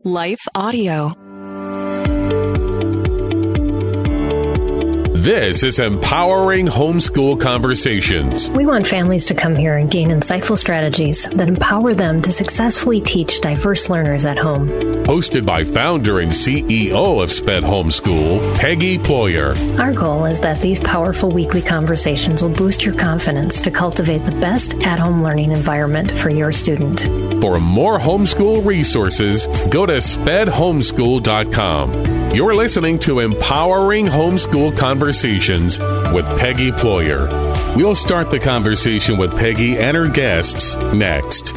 Life Audio. This is Empowering Homeschool Conversations. We want families to come here and gain insightful strategies that empower them to successfully teach diverse learners at home. Hosted by founder and CEO of SPED Homeschool, Peggy Ployer. Our goal is that these powerful weekly conversations will boost your confidence to cultivate the best at-home learning environment for your student. For more homeschool resources, go to spedhomeschool.com. You're listening to Empowering Homeschool Conversations with Peggy Ployer. We'll start the conversation with Peggy and her guests next.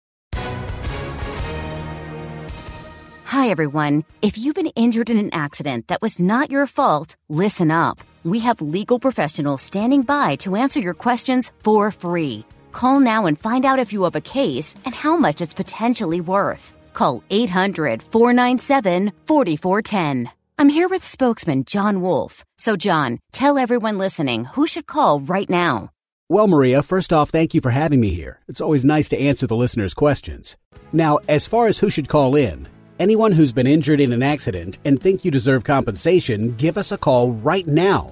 Hi, everyone. If you've been injured in an accident that was not your fault, listen up. We have legal professionals standing by to answer your questions for free. Call now and find out if you have a case and how much it's potentially worth. Call 800-497-4410. I'm here with spokesman John Wolf. So, John, tell everyone listening who should call right now. Well, Maria, first off, thank you for having me here. It's always nice to answer the listeners' questions. Now, as far as who should call in, anyone who's been injured in an accident and think you deserve compensation, give us a call right now.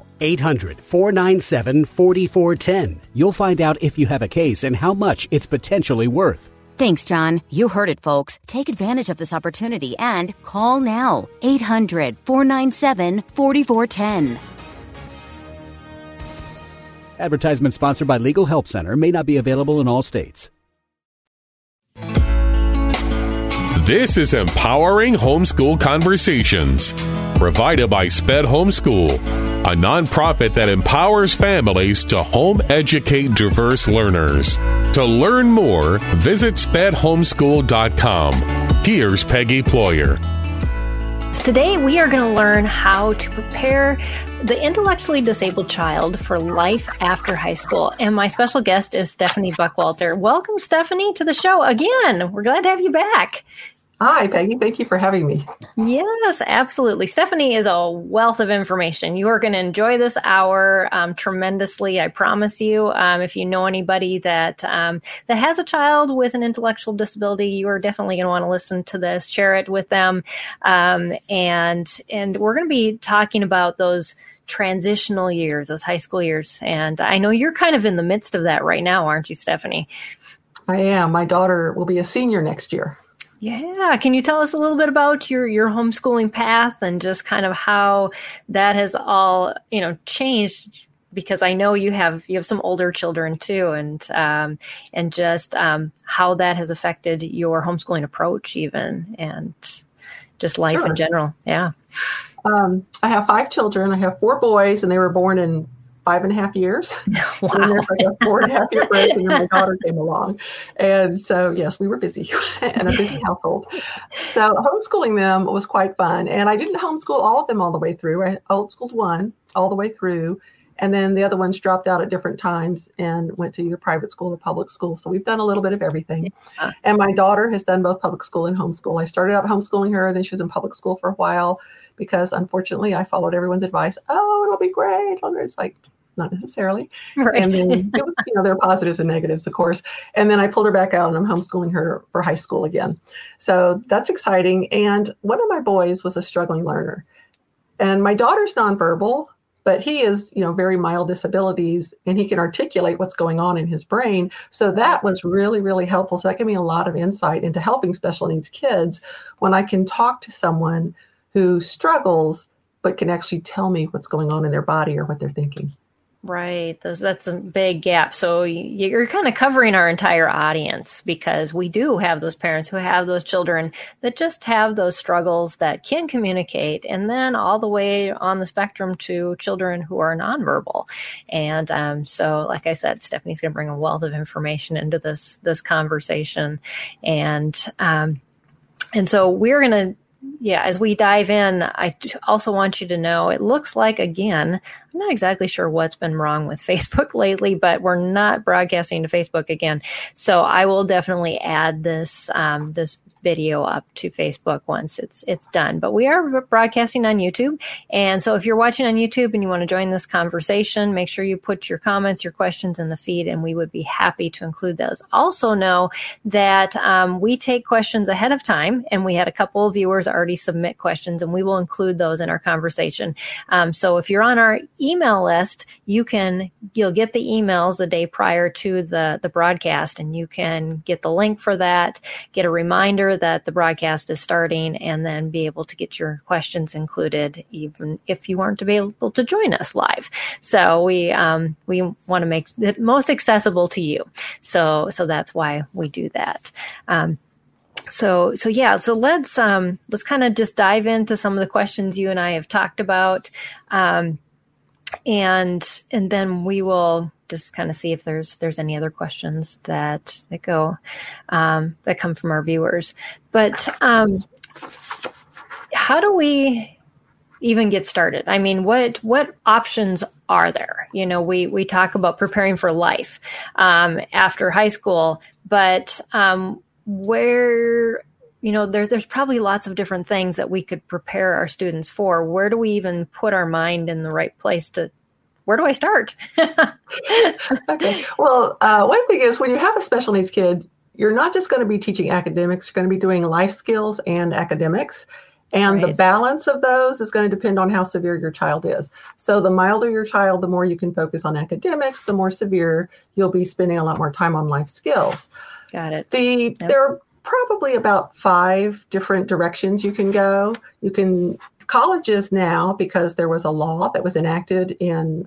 800-497-4410. You'll find out if you have a case and how much it's potentially worth. Thanks, John. You heard it, folks. Take advantage of this opportunity and call now. 800-497-4410. Advertisement sponsored by Legal Help Center. May not be available in all states. This is Empowering Homeschool Conversations, provided by SPED Homeschool, a nonprofit that empowers families to home educate diverse learners. To learn more, visit spedhomeschool.com. Here's Peggy Ployer. Today, we are going to learn how to prepare the intellectually disabled child for life after high school. And my special guest is Stephanie Buckwalter. Welcome, Stephanie, to the show again. We're glad to have you back. Hi, Peggy. Thank you for having me. Yes, absolutely. Stephanie is a wealth of information. You are going to enjoy this hour tremendously, I promise you. If you know anybody that has a child with an intellectual disability, you are definitely going to want to listen to this, share it with them. And we're going to be talking about those transitional years, those high school years. And I know you're kind of in the midst of that right now, aren't you, Stephanie? I am. My daughter will be a senior next year. Yeah. Can you tell us a little bit about your homeschooling path and just kind of how that has all, changed? Because I know you have some older children too, and just how that has affected your homeschooling approach even, and just life in general. Yeah. I have 5 children. I have 4 boys, and they were born in 5.5 years. Wow. And there's like a 4.5-year break, and then my daughter came along. And so, yes, we were busy and a busy household. So homeschooling them was quite fun. And I didn't homeschool all of them all the way through. I homeschooled one all the way through. And then the other ones dropped out at different times and went to either private school or public school. So we've done a little bit of everything. Yeah. And my daughter has done both public school and homeschool. I started out homeschooling her, then she was in public school for a while because unfortunately I followed everyone's advice. Oh, it'll be great. It's like, not necessarily. Right. And then it was, there are positives and negatives, of course. And then I pulled her back out and I'm homeschooling her for high school again. So that's exciting. And one of my boys was a struggling learner. And my daughter's nonverbal, but he is, very mild disabilities, and he can articulate what's going on in his brain. So that was really, really helpful. So that gave me a lot of insight into helping special needs kids when I can talk to someone who struggles, but can actually tell me what's going on in their body or what they're thinking. Right. That's a big gap. So you're kind of covering our entire audience, because we do have those parents who have those children that just have those struggles that can communicate, and then all the way on the spectrum to children who are nonverbal. And so, like I said, Stephanie's going to bring a wealth of information into this conversation. And so we're going to, as we dive in, I also want you to know, it looks like, again, not exactly sure what's been wrong with Facebook lately, but we're not broadcasting to Facebook again. So I will definitely add this this video up to Facebook once it's done. But we are broadcasting on YouTube. And so if you're watching on YouTube and you want to join this conversation, make sure you put your comments, your questions in the feed, and we would be happy to include those. Also know that we take questions ahead of time, and we had a couple of viewers already submit questions, and we will include those in our conversation. So if you're on our email list, you'll get the emails the day prior to the broadcast, and you can get the link for that, get a reminder that the broadcast is starting, and then be able to get your questions included, even if you weren't able to join us live. So we want to make it most accessible to you. So that's why we do that. So let's kind of just dive into some of the questions you and I have talked about, and then we will just kind of see if there's any other questions that come from our viewers. But how do we even get started? I mean, what options are there? You know, we talk about preparing for life after high school, but where, you know, there's probably lots of different things that we could prepare our students for. Where do we even put our mind in the right place where do I start? Okay. Well, one thing is when you have a special needs kid, you're not just going to be teaching academics, you're going to be doing life skills and academics. And Right. The balance of those is going to depend on how severe your child is. So the milder your child, the more you can focus on academics, the more severe you'll be spending a lot more time on life skills. Got it. There are probably about 5 different directions you can go. Colleges now, because there was a law that was enacted in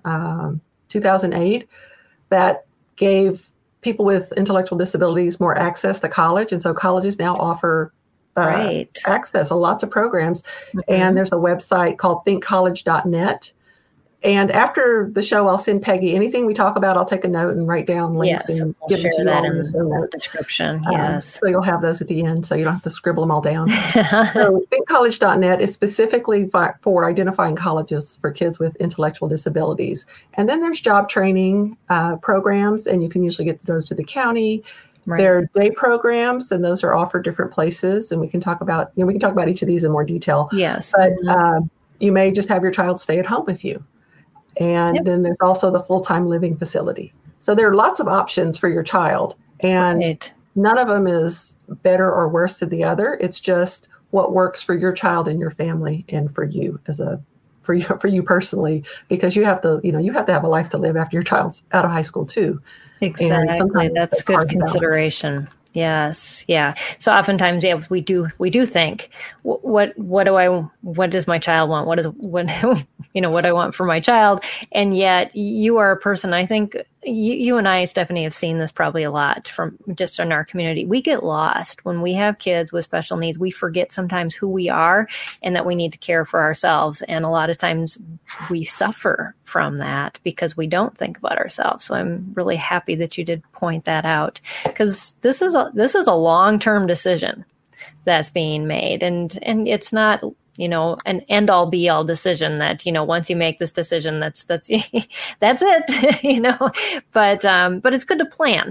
2008 that gave people with intellectual disabilities more access to college. And so colleges now offer access to lots of programs. Mm-hmm. And there's a website called thinkcollege.net. And after the show, I'll send Peggy anything we talk about. I'll take a note and write down links and we'll give them to you that all in the show notes. Description. Yes. So you'll have those at the end, so you don't have to scribble them all down. So thinkcollege.net is specifically for identifying colleges for kids with intellectual disabilities. And then there's job training programs, and you can usually get those to the county. Right. There are day programs, and those are offered different places. And we can talk about each of these in more detail. Yes. But you may just have your child stay at home with you. And then there's also the full-time living facility. So there are lots of options for your child, and none of them is better or worse than the other. It's just what works for your child and your family, and for you for you personally, because you have to have a life to live after your child's out of high school too. Exactly. That's good consideration. Yes. Yeah. So oftentimes, we do think, what does my child want? What do I want for my child? And yet you are a person, I think you and I, Stephanie, have seen this probably a lot from just in our community. We get lost when we have kids with special needs. We forget sometimes who we are and that we need to care for ourselves. And a lot of times we suffer from that because we don't think about ourselves. So I'm really happy that you did point that out, because this is a long-term decision that's being made, and it's not, an end all be all decision that, once you make this decision, that's that's it, but it's good to plan.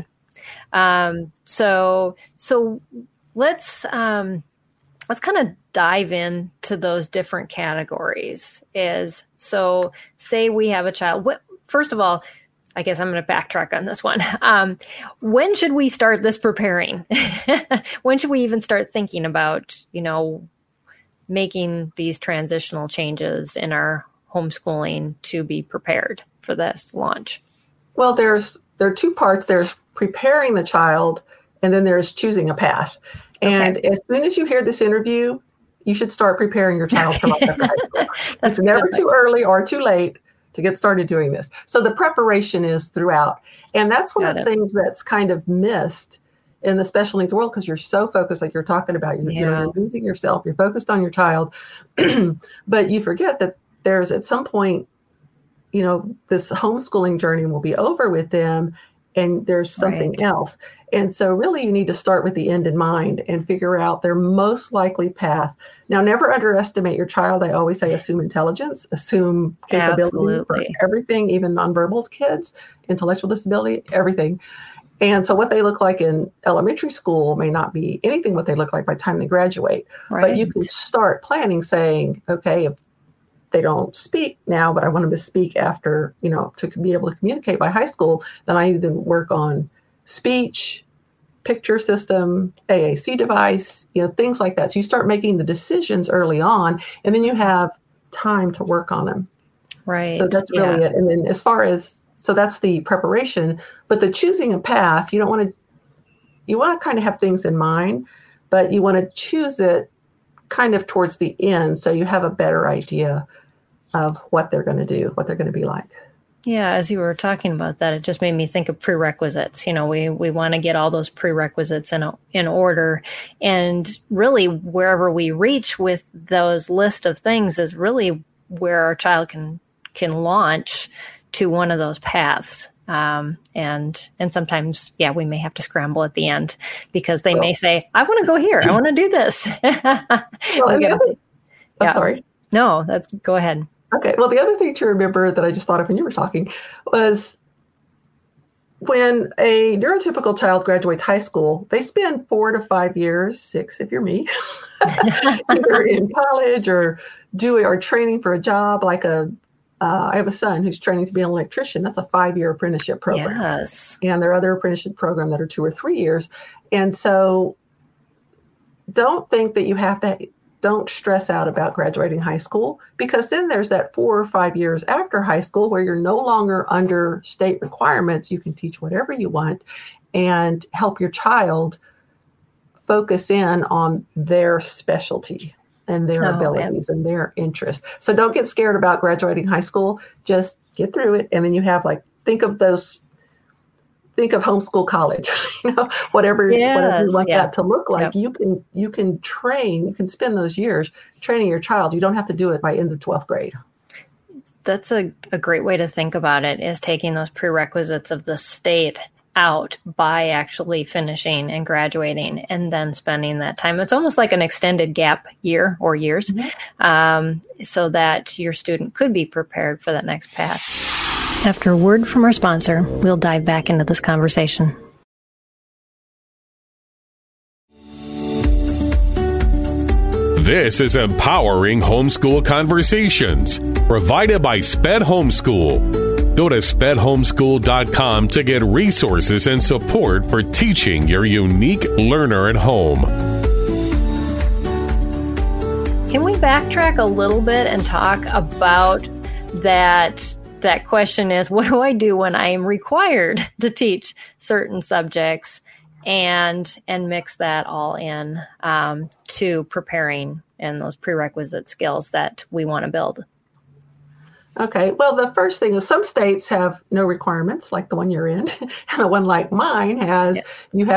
So let's kind of dive into those different categories. So say we have a child. First of all, I guess I'm going to backtrack on this one. When should we start this preparing? When should we even start thinking about, making these transitional changes in our homeschooling to be prepared for this launch? Well, there are 2 parts. There's preparing the child, and then there's choosing a path. And as soon as you hear this interview, you should start preparing your child for life after high school. It's never too early or too late to get started doing this. So the preparation is throughout. And that's one of the things that's kind of missed in the special needs world, because you're so focused, like you're talking about, you're losing yourself, you're focused on your child, but you forget that there's at some point, this homeschooling journey will be over with them, and there's something else. And so really you need to start with the end in mind and figure out their most likely path. Now, never underestimate your child. I always say assume intelligence, assume capability for everything, even nonverbal kids, intellectual disability, everything. And so what they look like in elementary school may not be anything what they look like by the time they graduate. But you can start planning saying, okay, if they don't speak now, but I want them to speak after, to be able to communicate by high school, then I need to work on speech, picture system, AAC device, things like that. So you start making the decisions early on, and then you have time to work on them. Right. So that's really it. And then so that's the preparation, but the choosing a path, you want to kind of have things in mind, but you want to choose it kind of towards the end, so you have a better idea of what they're going to do, what they're going to be like. Yeah, as you were talking about that, it just made me think of prerequisites. We want to get all those prerequisites in order, and really wherever we reach with those list of things is really where our child can launch to one of those paths. And sometimes, we may have to scramble at the end because they may say, I want to go here. I want to do this. Sorry. No, go ahead. Okay. Well, the other thing to remember that I just thought of when you were talking was when a neurotypical child graduates high school, they spend 4 to 5 years, 6 if you're me, either in college or training for a job like I have a son who's training to be an electrician. That's a 5-year apprenticeship program. Yes. And there are other apprenticeship programs that are 2 or 3 years. And so don't think that don't stress out about graduating high school, because then there's that 4 or 5 years after high school where you're no longer under state requirements. You can teach whatever you want and help your child focus in on their specialty and their abilities and their interests. So don't get scared about graduating high school. Just get through it. And then you have think of homeschool college, whatever you want that to look like. Yep. You can train, you can spend those years training your child. You don't have to do it by end of 12th grade. That's a great way to think about it, is taking those prerequisites of the state out by actually finishing and graduating and then spending that time. It's almost like an extended gap year or years, so that your student could be prepared for that next path. After a word from our sponsor, we'll dive back into this conversation. This is Empowering Homeschool Conversations, provided by SPED Homeschool. Go to spedhomeschool.com to get resources and support for teaching your unique learner at home. Can we backtrack a little bit and talk about that? That question is, what do I do when I am required to teach certain subjects, and mix that all in to preparing and those prerequisite skills that we want to build? Okay. Well, the first thing is some states have no requirements, like the one you're in, and the one like mine has. You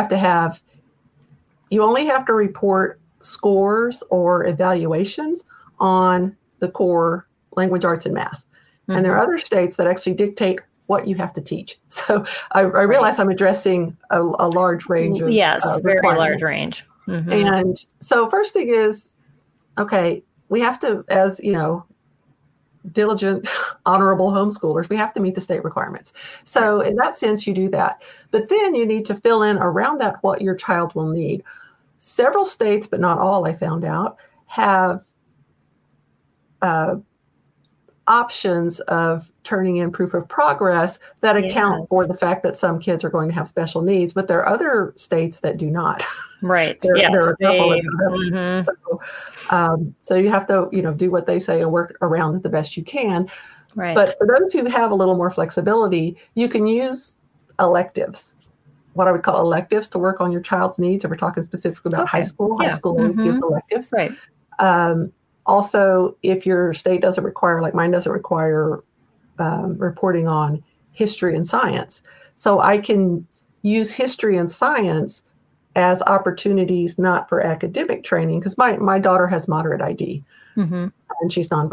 only have to report scores or evaluations on the core language arts and math. And there are other states that actually dictate what you have to teach. So I realize I'm addressing a large range of very large range. Mm-hmm. And so first thing is, okay, we have to, as diligent, honorable homeschoolers, we have to meet the state requirements. So in that sense, you do that. But then you need to fill in around that what your child will need. Several states, but not all, I found out, have options of turning in proof of progress that account for the fact that some kids are going to have special needs, but there are other states that do not. Right. There are a couple of so you have to, do what they say and work around it the best you can. Right. But for those who have a little more flexibility, you can use electives, what I would call electives, to work on your child's needs. If we're talking specifically about high school, high school always gives electives. Right. Also, if your state doesn't require, like mine doesn't require reporting on history and science. So I can use history and science as opportunities not for academic training, because my daughter has moderate ID and she's nonverbal.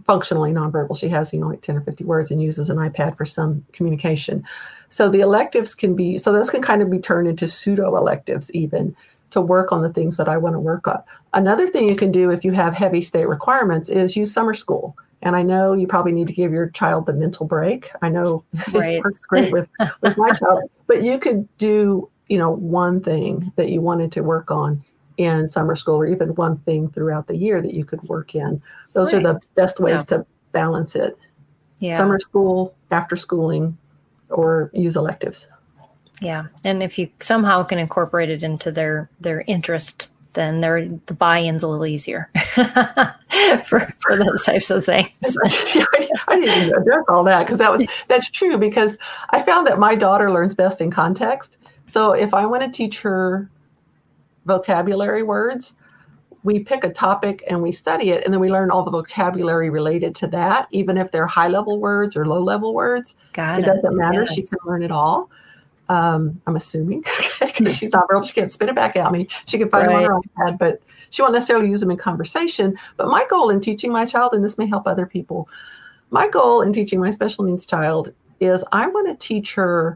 functionally nonverbal. She has, like 10 or 50 words and uses an iPad for some communication. So the electives those can kind of be turned into pseudo electives even to work on the things that I want to work on. Another thing you can do if you have heavy state requirements is use summer school. And I know you probably need to give your child the mental break. I know it works great with my child, but you could do, one thing that you wanted to work on in summer school, or even one thing throughout the year that you could work in. Those are the best ways to balance it. Yeah. Summer school, after schooling, or use electives. Yeah. And if you somehow can incorporate it into their interest, then the buy-in's a little easier for those types of things. I didn't even address all that because that's true, because I found that my daughter learns best in context. So if I want to teach her vocabulary words, we pick a topic and we study it, and then we learn all the vocabulary related to that, even if they're high-level words or low-level words. It doesn't matter. Yes. She can learn it all. I'm assuming, because she's not verbal. She can't spit it back at me. She can find them on her iPad, but she won't necessarily use them in conversation. But my goal in teaching my child, and this may help other people, my goal in teaching my special needs child is I want to teach her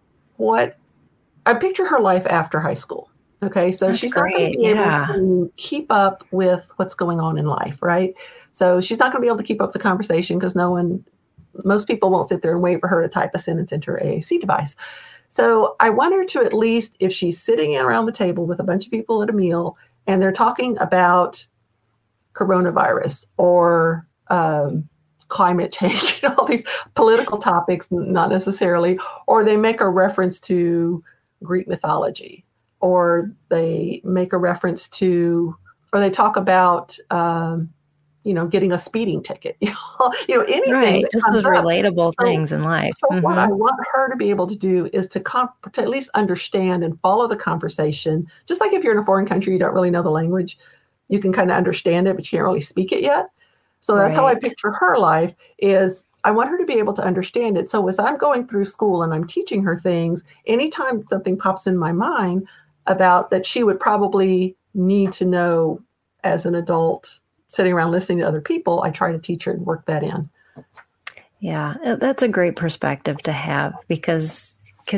I picture her life after high school. Okay, so she's not going to be able to keep up with what's going on in life, right? So she's not going to be able to keep up the conversation because most people won't sit there and wait for her to type a sentence into her AAC device. So I want her to, at least if she's sitting around the table with a bunch of people at a meal and they're talking about coronavirus or climate change, all these political topics, not necessarily, or they make a reference to Greek mythology, or they make a reference to, or they talk about, getting a speeding ticket, anything. Right, just those relatable things in life. So what I want her to be able to do is to at least understand and follow the conversation. Just like if you're in a foreign country, you don't really know the language, you can kind of understand it, but you can't really speak it yet. So that's how I picture her life is I want her to be able to understand it. So as I'm going through school and I'm teaching her things, anytime something pops in my mind about that she would probably need to know as an adult sitting around listening to other people, I try to teach her and work that in. Yeah, that's a great perspective to have because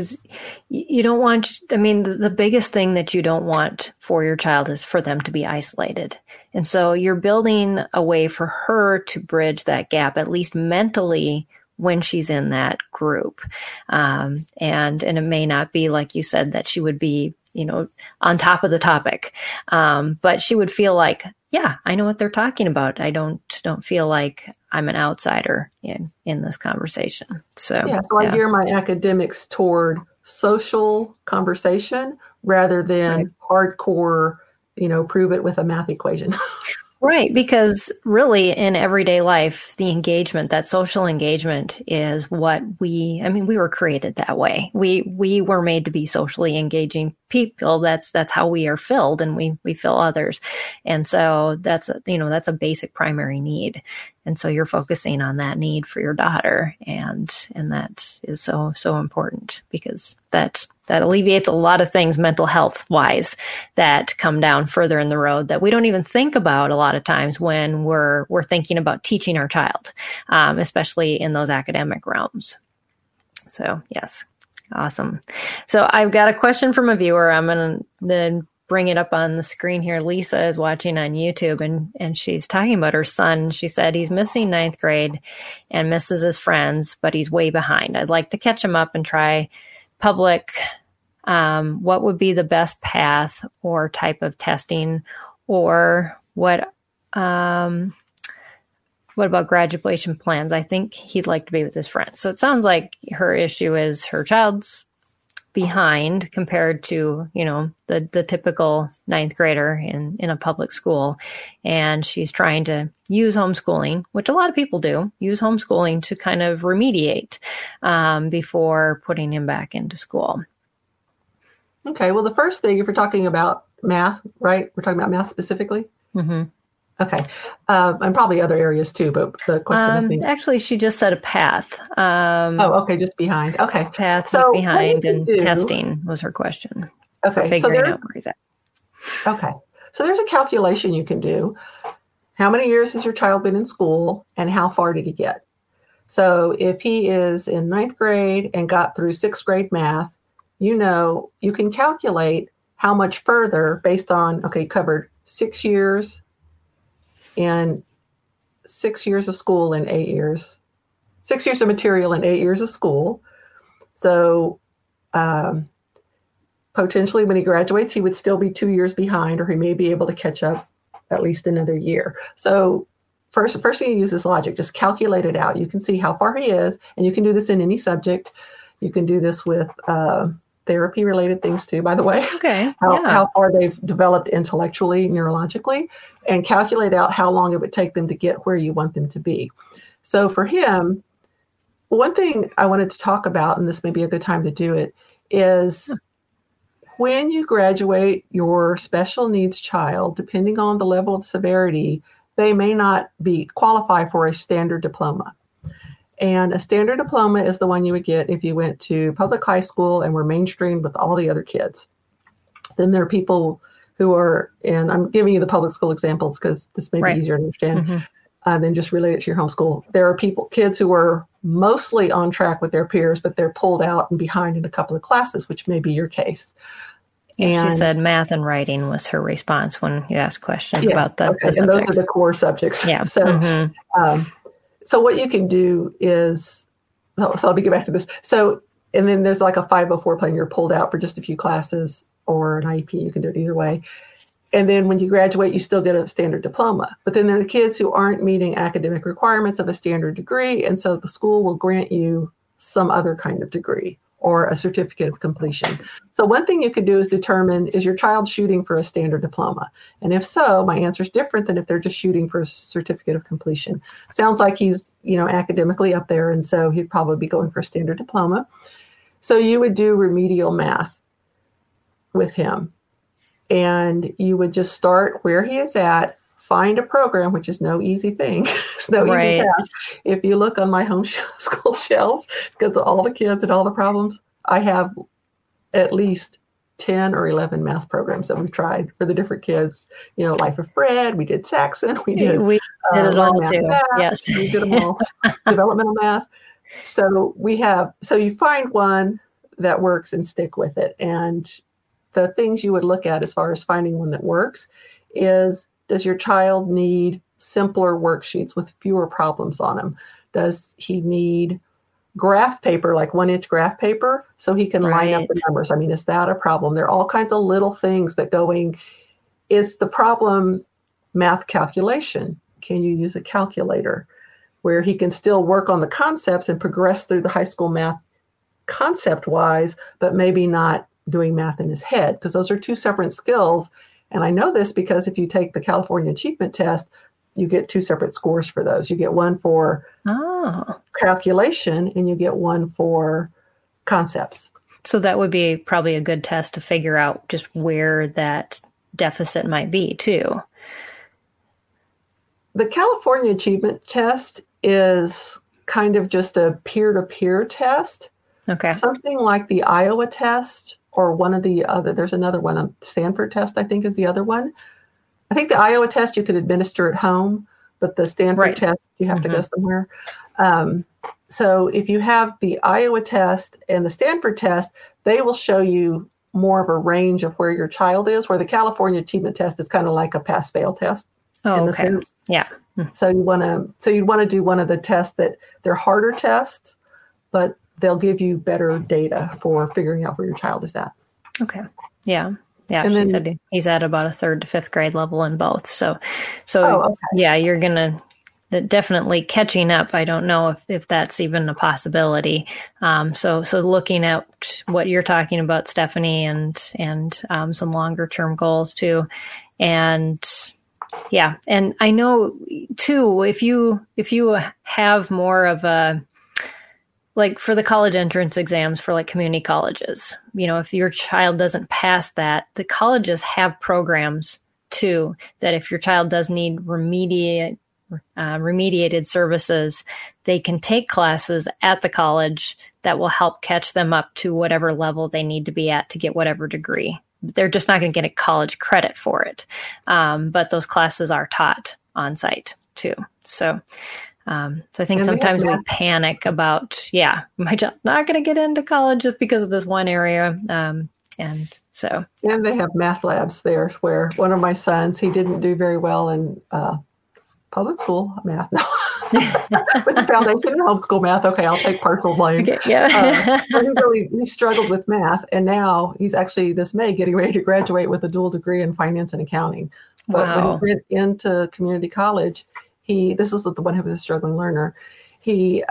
you don't want, the biggest thing that you don't want for your child is for them to be isolated. And so you're building a way for her to bridge that gap, at least mentally, when she's in that group. And it may not be, like you said, that she would be, on top of the topic. But she would feel like, yeah, I know what they're talking about. I don't feel like I'm an outsider in this conversation. So I gear my academics toward social conversation rather than hardcore, prove it with a math equation. Right, because really in everyday life, the engagement, that social engagement is what we were created that way. We were made to be socially engaging people. That's how we are filled, and we fill others. And so that's a basic primary need. And so you're focusing on that need for your daughter, and that is so important because that alleviates a lot of things mental health wise that come down further in the road that we don't even think about a lot of times when we're thinking about teaching our child, especially in those academic realms. So yes, awesome. So I've got a question from a viewer. I'm going to bring it up on the screen here. Lisa is watching on YouTube and she's talking about her son. She said he's missing 9th grade and misses his friends, but he's way behind. I'd like to catch him up and try public. What would be the best path or type of testing, or what about graduation plans? I think he'd like to be with his friends. So it sounds like her issue is her child's behind compared to, the typical 9th grader in a public school. And she's trying to use homeschooling, which a lot of people do, use homeschooling to kind of remediate before putting him back into school. Okay. Well, the first thing, if we're talking about math, right? We're talking about math specifically? Mm-hmm. Okay. And probably other areas too, but the question I think. Actually, she just said a path. Okay. Just behind. Okay. Path behind and testing was her question. Okay. For figuring out where he's at. Okay. So there's a calculation you can do. how many years has your child been in school and how far did he get? So if he is in 9th grade and got through 6th grade math, you can calculate how much further based on, okay, covered 6 years and 6 years of school in 8 years, 6 years of material and 8 years of school. So potentially when he graduates, he would still be 2 years behind, or he may be able to catch up at least another year. So first thing you use is logic. Just calculate it out. You can see how far he is, and you can do this in any subject. You can do this with therapy-related things too, by the way. Okay. How far they've developed intellectually, neurologically, and calculate out how long it would take them to get where you want them to be. So for him, one thing I wanted to talk about, and this may be a good time to do it, is when you graduate your special needs child, depending on the level of severity, they may not qualify for a standard diploma. And a standard diploma is the one you would get if you went to public high school and were mainstreamed with all the other kids. Then there are people who are, and I'm giving you the public school examples because this may be easier to understand than just relate it to your homeschool. There are kids who are mostly on track with their peers, but they're pulled out and behind in a couple of classes, which may be your case. Yeah, she said math and writing was her response when you asked questions about the subjects. And those are the core subjects. Yeah. So, so what you can do is, so I'll get back to this. So, and then there's like a 504 plan. You're pulled out for just a few classes or an IEP. You can do it either way. And then when you graduate, you still get a standard diploma. But then there are the kids who aren't meeting academic requirements of a standard degree. And so the school will grant you some other kind of degree or a certificate of completion. So one thing you could do is determine, is your child shooting for a standard diploma? And if so, my answer is different than if they're just shooting for a certificate of completion. Sounds like he's, academically up there, and so he'd probably be going for a standard diploma. So you would do remedial math with him. And you would just start where he is at, find a program, which is no easy thing. It's no easy task. If you look on my homeschool shelves, because of all the kids and all the problems, I have at least 10 or 11 math programs that we've tried for the different kids. Life of Fred, we did Saxon, we did it all too. Math, yes, we did them all. Developmental math. So you find one that works and stick with it. And the things you would look at as far as finding one that works is, does your child need simpler worksheets with fewer problems on them? Does he need graph paper, like 1-inch graph paper, so he can line up the numbers? I mean, is that a problem? There are all kinds of little things that is the problem math calculation? Can you use a calculator where he can still work on the concepts and progress through the high school math concept-wise, but maybe not doing math in his head, because those are two separate skills. And I know this because if you take the California Achievement Test, you get two separate scores for those. You get one for calculation and you get one for concepts. So that would be probably a good test to figure out just where that deficit might be too. The California Achievement Test is kind of just a peer-to-peer test. Okay. Something like the Iowa test or one of the other, there's another one, a Stanford test, I think is the other one. I think the Iowa test you could administer at home, but the Stanford test, you have to go somewhere. So if you have the Iowa test and the Stanford test, they will show you more of a range of where your child is, where the California Achievement Test is kind of like a pass-fail test. Oh, okay. Sense. Yeah. So you'd want to do one of the tests that they're harder tests, but they'll give you better data for figuring out where your child is at. Okay. Yeah. Yeah. And she said he's at about a 3rd to 5th grade level in both. So yeah, you're going to definitely catching up. I don't know if that's even a possibility. So looking at what you're talking about, Stephanie, and some longer term goals too. And yeah. And I know too, if you have more of a, like for the college entrance exams for like community colleges, if your child doesn't pass that, the colleges have programs too, that if your child does need remediated services, they can take classes at the college that will help catch them up to whatever level they need to be at to get whatever degree. They're just not going to get a college credit for it. But those classes are taught on site too. So I think sometimes we panic about, my child's not going to get into college just because of this one area. And they have math labs there where one of my sons, he didn't do very well in public school math. No. With the foundation in homeschool math. Okay, I'll take partial blame. Okay, yeah. He struggled with math, and now he's actually this May getting ready to graduate with a dual degree in finance and accounting. But when he went into community college, this is the one who was a struggling learner. He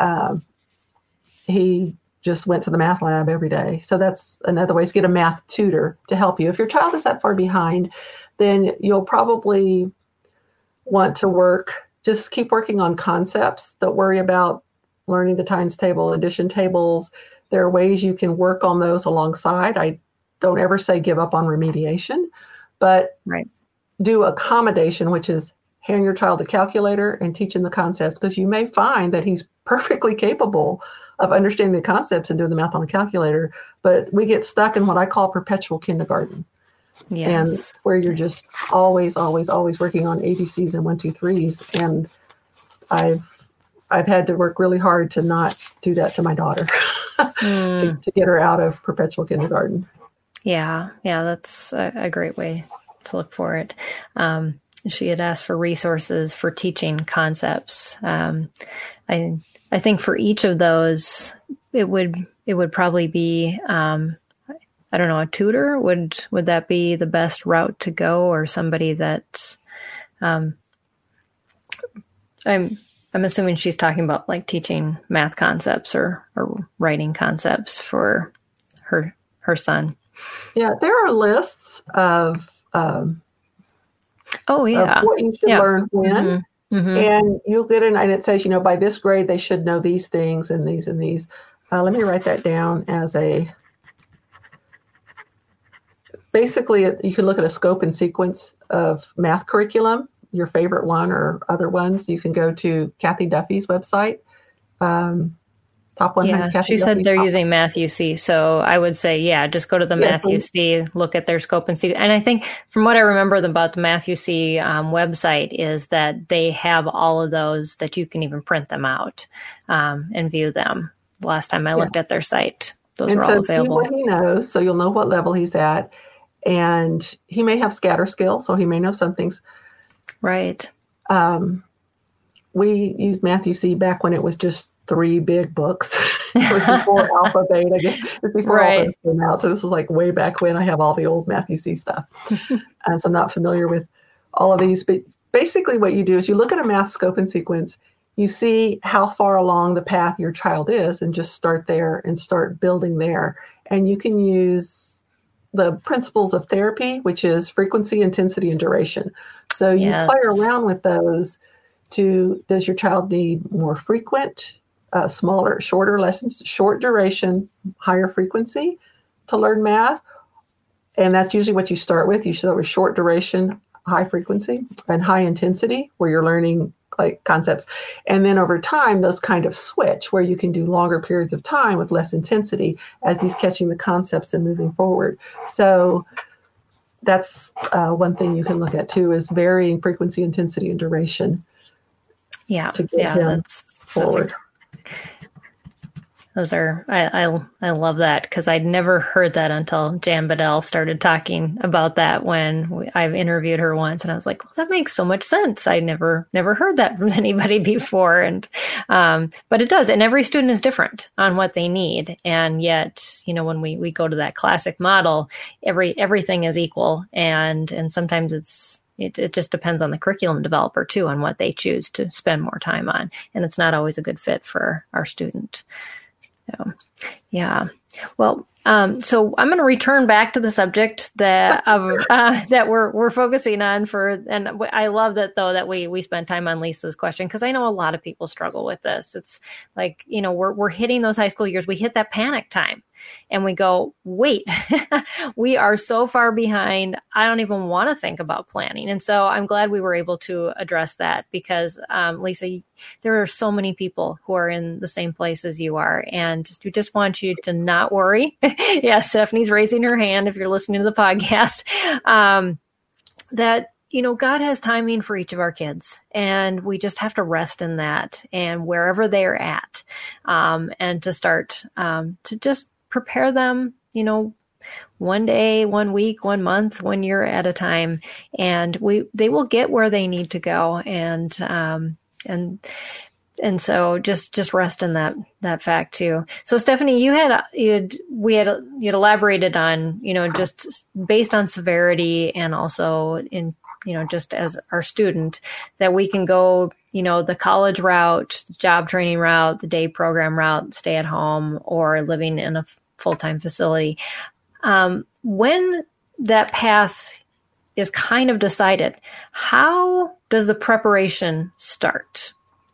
just went to the math lab every day. So that's another way, is get a math tutor to help you. If your child is that far behind, then you'll probably want to just keep working on concepts. Don't worry about learning the times table, addition tables. There are ways you can work on those alongside. I don't ever say give up on remediation, but do accommodation, which is hand your child a calculator and teach him the concepts, because you may find that he's perfectly capable of understanding the concepts and doing the math on a calculator, but we get stuck in what I call perpetual kindergarten. Yes. And where you're just always working on ABCs and 1, 2, 3s. And I've had to work really hard to not do that to my daughter, to get her out of perpetual kindergarten. Yeah, that's a great way to look for it. She had asked for resources for teaching concepts. I think for each of those, it would probably be, I don't know, a tutor. Would that be the best route to go, or somebody that, I'm assuming she's talking about like teaching math concepts or writing concepts for her son. Yeah, there are lists of of what you should learn when. Mm-hmm. And you'll get in, and it says, by this grade, they should know these things and these and these. Let me write that down as basically, you can look at a scope and sequence of math curriculum, your favorite one or other ones. You can go to Kathy Duffy's website. Top 100. Yeah, she said they're using MathUC. So I would say, just go to the MathUC, look at their scope and see. And I think from what I remember about the MathUC website is that they have all of those, that you can even print them out and view them. The last time I looked at their site, those were all available. See what he knows, so you'll know what level he's at. And he may have scatter skill, so he may know some things. Right. We used MathUC back when it was just 3 big books. It was before Alpha Beta. It was before all those came out. So this was like way back when. I have all the old MathUC stuff. And so I'm not familiar with all of these. But basically what you do is you look at a math scope and sequence. You see how far along the path your child is and just start there and start building there. And you can use the principles of therapy, which is frequency, intensity, and duration. So you play around with those does your child need more frequent, smaller, shorter lessons, short duration, higher frequency to learn math? And that's usually what you start with. You start with short duration, high frequency, and high intensity, where you're learning like concepts. And then over time, those kind of switch, where you can do longer periods of time with less intensity as he's catching the concepts and moving forward. So that's one thing you can look at too, is varying frequency, intensity, and duration. To get him forward. Those are, I love that, because I'd never heard that until Jan Bedell started talking about that when I've interviewed her once, and I was like, well, that makes so much sense. I never heard that from anybody before. And, but it does. And every student is different on what they need. And yet, when we go to that classic model, everything is equal. And sometimes it just depends on the curriculum developer too, on what they choose to spend more time on. And it's not always a good fit for our student. So, well, so I'm going to return back to the subject that we're focusing on and I love that though, that we spent time on Lisa's question, because I know a lot of people struggle with this. It's like, we're hitting those high school years. We hit that panic time and we go, wait, we are so far behind. I don't even want to think about planning. And so I'm glad we were able to address that, because Lisa, there are so many people who are in the same place as you are. And we just want you to not worry. Yes, Stephanie's raising her hand if you're listening to the podcast, that God has timing for each of our kids, and we just have to rest in that and wherever they're at, and to start to just prepare them, one day, 1 week, 1 month, 1 year at a time, and they will get where they need to go, and so just rest in that fact too. So Stephanie, you had elaborated on, just based on severity and also in, just as our student, that we can go, the college route, the job training route, the day program route, stay at home, or living in a full-time facility. When that path is kind of decided, how does the preparation start?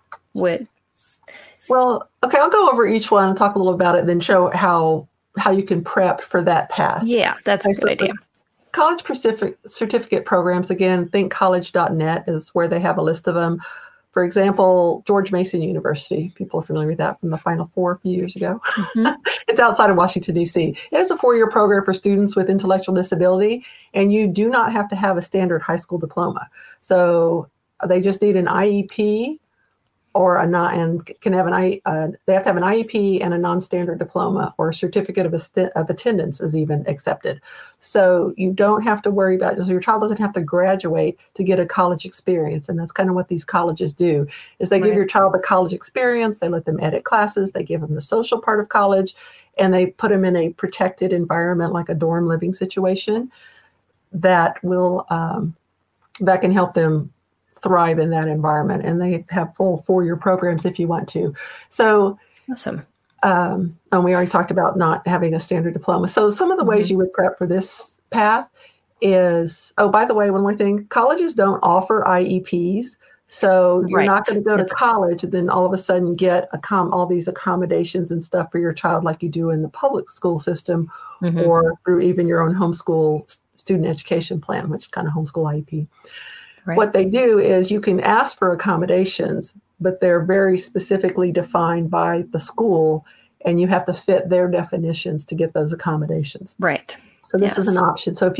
Well, okay, I'll go over each one and talk a little about it, then show how you can prep for that path. Yeah, that's a good idea. College certificate programs, again, thinkcollege.net is where they have a list of them. For example, George Mason University, people are familiar with that from the Final Four a few years ago. Mm-hmm. It's outside of Washington, D.C. It is a 4-year program for students with intellectual disability, and you do not have to have a standard high school diploma. So they just need an IEP or they have to have an IEP and a non-standard diploma, or a certificate of attendance is even accepted. So you don't have to worry about it. So your child doesn't have to graduate to get a college experience. And that's kind of what these colleges do, is they give your child a college experience. They let them edit classes. They give them the social part of college, and they put them in a protected environment like a dorm living situation that can help them thrive in that environment. And they have full 4-year programs if you want to. So awesome. And we already talked about not having a standard diploma. So some of the ways you would prep for this path is, by the way, one more thing, colleges don't offer IEPs. So you're not going to go to college and then all of a sudden get all these accommodations and stuff for your child like you do in the public school system, or through even your own homeschool student education plan, which is kind of homeschool IEP. Right. What they do is you can ask for accommodations, but they're very specifically defined by the school, and you have to fit their definitions to get those accommodations. Right. So this is an option. So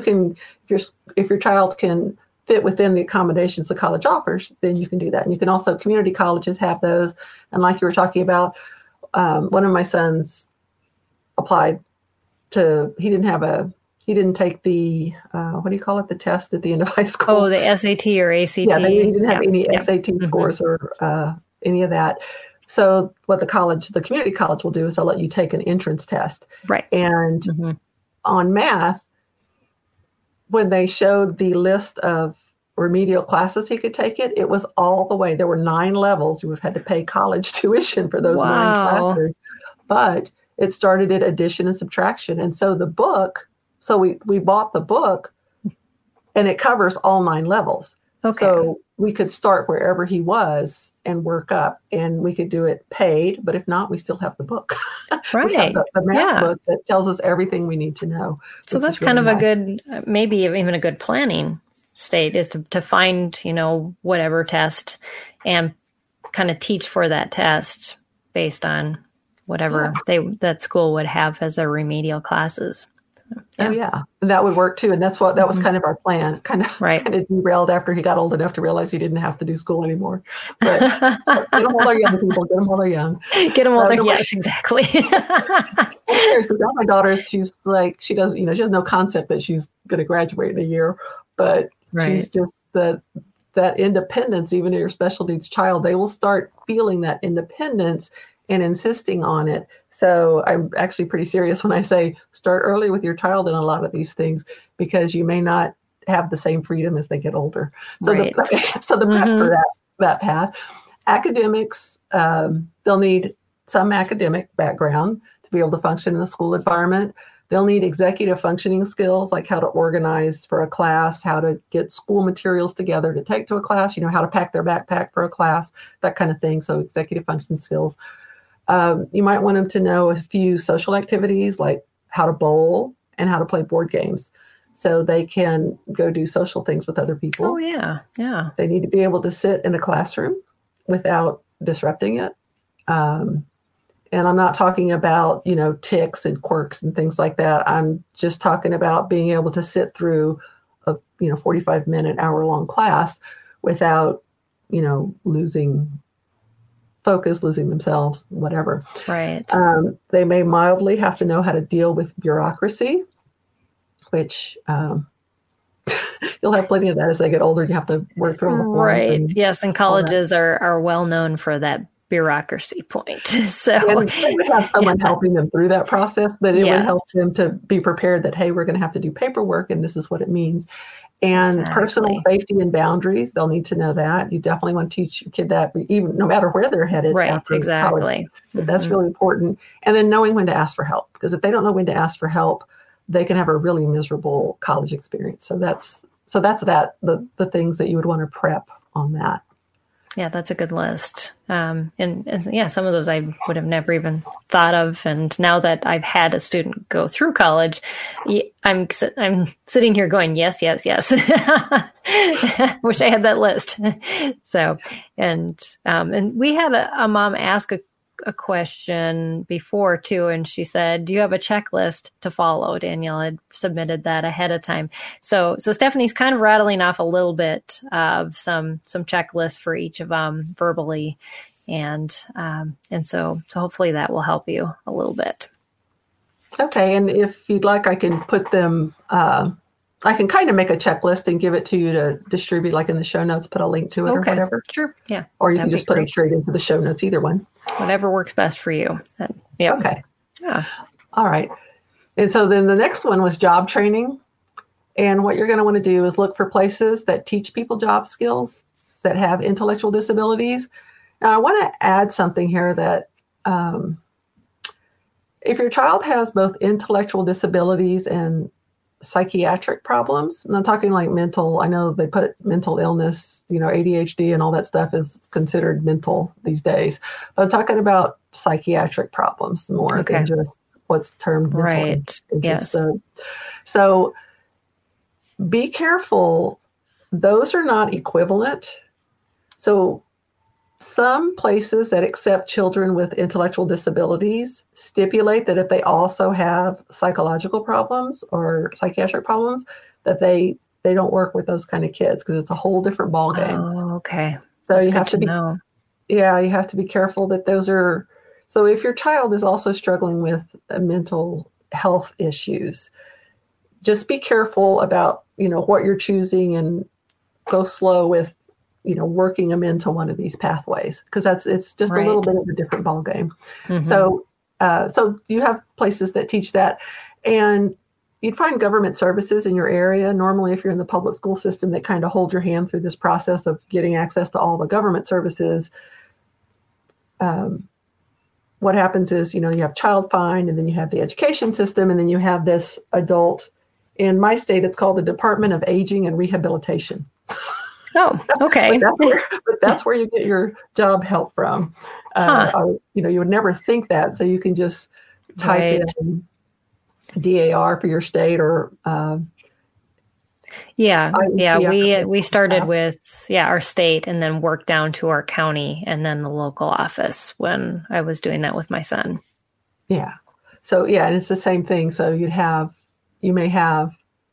if your child can fit within the accommodations the college offers, then you can do that. And you can also, community colleges have those. And like you were talking about, one of my sons applied to, he didn't take the, what do you call it, the test at the end of high school? Oh, the SAT or ACT. Yeah, he didn't have any SAT scores or any of that. So what the community college will do is they'll let you take an entrance test. Right. And on math, when they showed the list of remedial classes he could take it was all the way. There were 9 levels. You would have had to pay college tuition for those 9 classes. But it started at addition and subtraction. And so the book, so we bought the book, and it covers all 9 levels. Okay. So we could start wherever he was and work up, and we could do it paid. But if not, we still have the book. Right. We have the math book that tells us everything we need to know. So that's kind of a good, maybe even a good planning state, is to find, whatever test and kind of teach for that test based on whatever that school would have as their remedial classes. Oh yeah, that would work too, and that was kind of our plan. Kind of derailed after he got old enough to realize he didn't have to do school anymore. But get them while they're young, people. Get them while they're young. Get them while they're yes, exactly. So now my daughter, she's like, she has no concept that she's going to graduate in a year, but she's just that independence. Even if you're a special needs child, they will start feeling that independence and insisting on it. So I'm actually pretty serious when I say start early with your child in a lot of these things, because you may not have the same freedom as they get older. So the prep for that path. Academics, they'll need some academic background to be able to function in the school environment. They'll need executive functioning skills, like how to organize for a class, how to get school materials together to take to a class, how to pack their backpack for a class, that kind of thing. So executive function skills. You might want them to know a few social activities, like how to bowl and how to play board games, so they can go do social things with other people. Oh, yeah. Yeah. They need to be able to sit in a classroom without disrupting it. And I'm not talking about, tics and quirks and things like that. I'm just talking about being able to sit through a 45-minute, hour-long class without, losing focus, losing themselves, whatever. Right. They may mildly have to know how to deal with bureaucracy, which you'll have plenty of that as they get older. You have to work through all the forms. Right. Yes. And colleges are well known for that bureaucracy point. So and they would have someone helping them through that process, but it would help them to be prepared that, hey, we're going to have to do paperwork and this is what it means. And personal safety and boundaries, they'll need to know that. You definitely want to teach your kid that, even no matter where they're headed. Right, after exactly. college. But that's really important. And then knowing when to ask for help, because if they don't know when to ask for help, they can have a really miserable college experience. So that's the things that you would want to prep on that. Yeah, that's a good list. And some of those I would have never even thought of. And now that I've had a student go through college, I'm sitting here going, yes. Wish I had that list. So, and we had a mom ask a question before too, and she said, do you have a checklist to follow? Danielle had submitted that ahead of time. So Stephanie's kind of rattling off a little bit of some checklists for each of them verbally. And so hopefully that will help you a little bit. Okay. And if you'd like, I can put them, I can kind of make a checklist and give it to you to distribute, like in the show notes, put a link to it or whatever. Sure. Yeah. Or you can just put them straight into the show notes, either one. Whatever works best for you. Yeah. Okay. Yeah. All right. And so then the next one was job training. And what you're going to want to do is look for places that teach people job skills that have intellectual disabilities. Now, I want to add something here that if your child has both intellectual disabilities and psychiatric problems, and I'm talking like mental, I know they put mental illness, ADHD and all that stuff is considered mental these days, but I'm talking about psychiatric problems more than just what's termed mental. Right. Yes. So be careful. Those are not equivalent. So some places that accept children with intellectual disabilities stipulate that if they also have psychological problems or psychiatric problems, that they don't work with those kind of kids because it's a whole different ballgame. Oh, okay. So you have to be, you have to be careful that those are. So if your child is also struggling with mental health issues, just be careful about what you're choosing and go slow with working them into one of these pathways, because it's just a little bit of a different ballgame. Mm-hmm. So you have places that teach that, and you'd find government services in your area. Normally, if you're in the public school system, they kind of hold your hand through this process of getting access to all the government services. What happens is, you have Child Find, and then you have the education system, and then you have this adult. In my state, it's called the Department of Aging and Rehabilitation. Oh, okay. but that's where you get your job help from. You would never think that. So you can just type in DAR for your state or. We started with our state and then worked down to our county and then the local office when I was doing that with my son. Yeah. So and it's the same thing. So you may have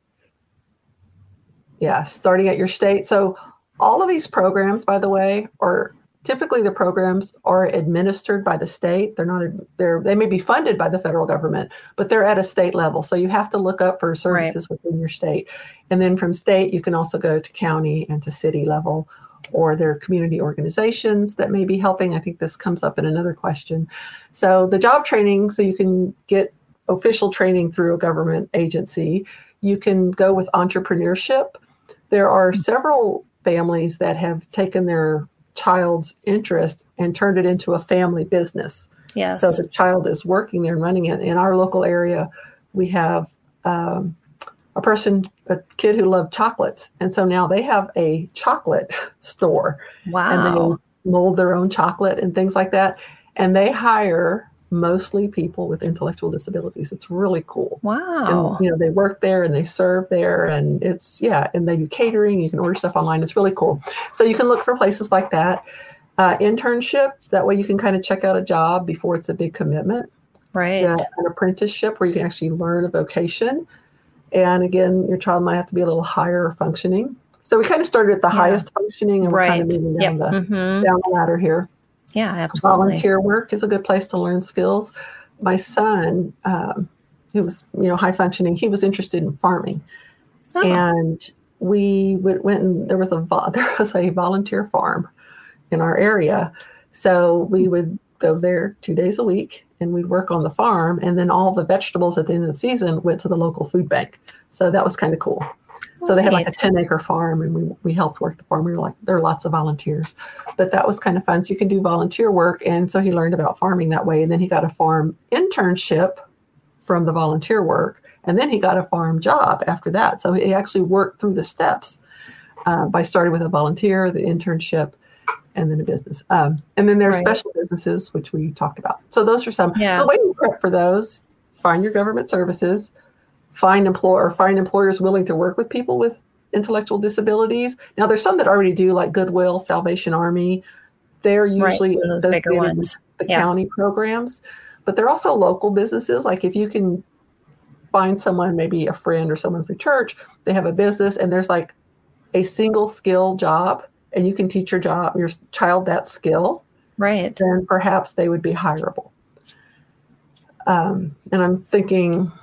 starting at your state. So all of these programs, by the way, typically the programs are administered by the state. They may be funded by the federal government, but they're at a state level. So you have to look up for services within your state. And then from state, you can also go to county and to city level, or there are community organizations that may be helping. I think this comes up in another question. So the job training, so you can get official training through a government agency. You can go with entrepreneurship. There are several families that have taken their child's interest and turned it into a family business. Yes. So the child is working there and running it. In our local area, we have a kid who loved chocolates. And so now they have a chocolate store. Wow. And they mold their own chocolate and things like that. And they hire mostly people with intellectual disabilities. It's really cool. Wow. And, they work there and they serve there, and and they do catering. You can order stuff online. It's really cool. So you can look for places like that. Internship, that way you can kind of check out a job before it's a big commitment. Right. An apprenticeship where you can actually learn a vocation. And again, your child might have to be a little higher functioning. So we kind of started at the highest functioning, and we're kind of moving down down the ladder here. Yeah, absolutely. Volunteer work is a good place to learn skills. My son, who was high functioning, he was interested in farming, and we went and there was a volunteer farm in our area. So we would go there 2 days a week, and we'd work on the farm, and then all the vegetables at the end of the season went to the local food bank. So that was kind of cool. So they had like a 10-acre farm, and we helped work the farm. We were like, there are lots of volunteers, but that was kind of fun. So you can do volunteer work. And so he learned about farming that way. And then he got a farm internship from the volunteer work. And then he got a farm job after that. So he actually worked through the steps by starting with a volunteer, the internship, and then a business. And then there's special businesses, which we talked about. So those are some. So the way you prep for those, find your government services, find employers willing to work with people with intellectual disabilities. Now, there's some that already do, like Goodwill, Salvation Army. They're usually associated with the county programs, but they're also local businesses. Like if you can find someone, maybe a friend or someone from church, they have a business and there's like a single skill job, and you can teach your child that skill, right? Then perhaps they would be hireable. And I'm thinking,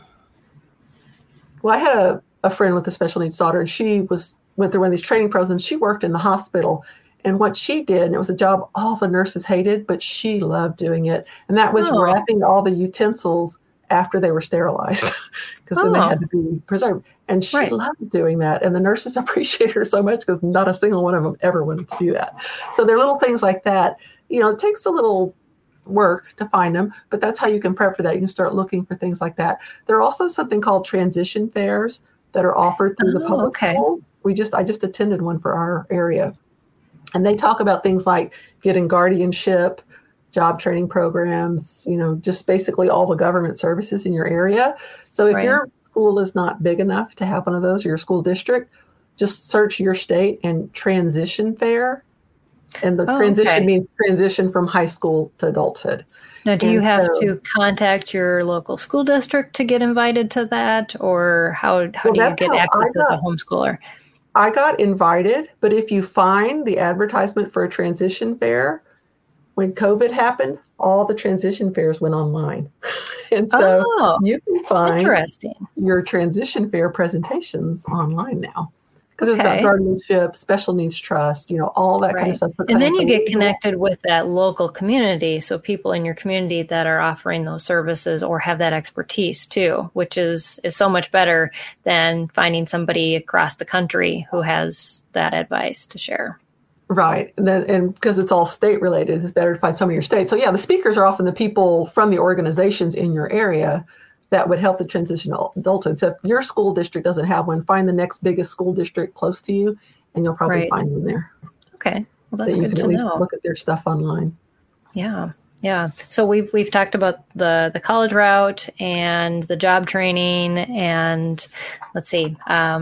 well, I had a friend with a special needs daughter, and she went through one of these training programs. She worked in the hospital, and what she did, and it was a job all the nurses hated, but she loved doing it, and that was wrapping all the utensils after they were sterilized, because then they had to be preserved. And she loved doing that, and the nurses appreciated her so much because not a single one of them ever wanted to do that. So there are little things like that. It takes a little work to find them, but that's how you can prep for that. You can start looking for things like that. There are also something called transition fairs that are offered through the public school. I just attended one for our area, and they talk about things like getting guardianship, job training programs, just basically all the government services in your area. So if your school is not big enough to have one of those, or your school district, just search your state and transition fair. And the transition means transition from high school to adulthood. Now, do you have to contact your local school district to get invited to that? Or how do you get access as a homeschooler? I got invited, but if you find the advertisement for a transition fair, when COVID happened, all the transition fairs went online. And so you can find your transition fair presentations online now. Because there's got guardianship, special needs trust, all that kind of stuff. And then you get connected with that local community. So people in your community that are offering those services or have that expertise too, which is so much better than finding somebody across the country who has that advice to share. Right. And because it's all state related, it's better to find some of your state. So the speakers are often the people from the organizations in your area that would help the transitional adulthood. So if your school district doesn't have one, find the next biggest school district close to you, and you'll probably find one there. Okay, well that's good to know. You can at least look at their stuff online. Yeah. So we've talked about the college route and the job training, and let's see,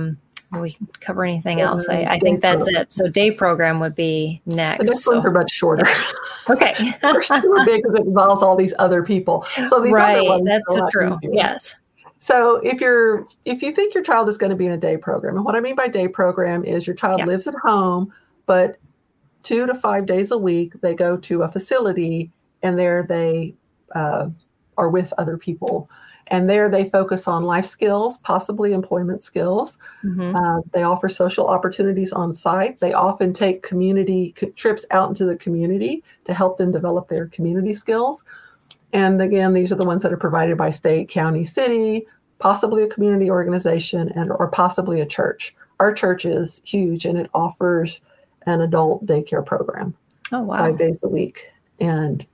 we can cover anything else. I think that's it. So day program would be next. The next ones are much shorter. Okay. They're super big because it involves all these other people. So these other ones that's so true. Easier. Yes. So if you think your child is going to be in a day program, and what I mean by day program is your child lives at home, but 2 to 5 days a week they go to a facility, and there they are with other people. And there they focus on life skills, possibly employment skills. Mm-hmm. They offer social opportunities on site. They often take community trips out into the community to help them develop their community skills. And again, these are the ones that are provided by state, county, city, possibly a community organization, or possibly a church. Our church is huge, and it offers an adult daycare program. Oh, wow. 5 days a week. And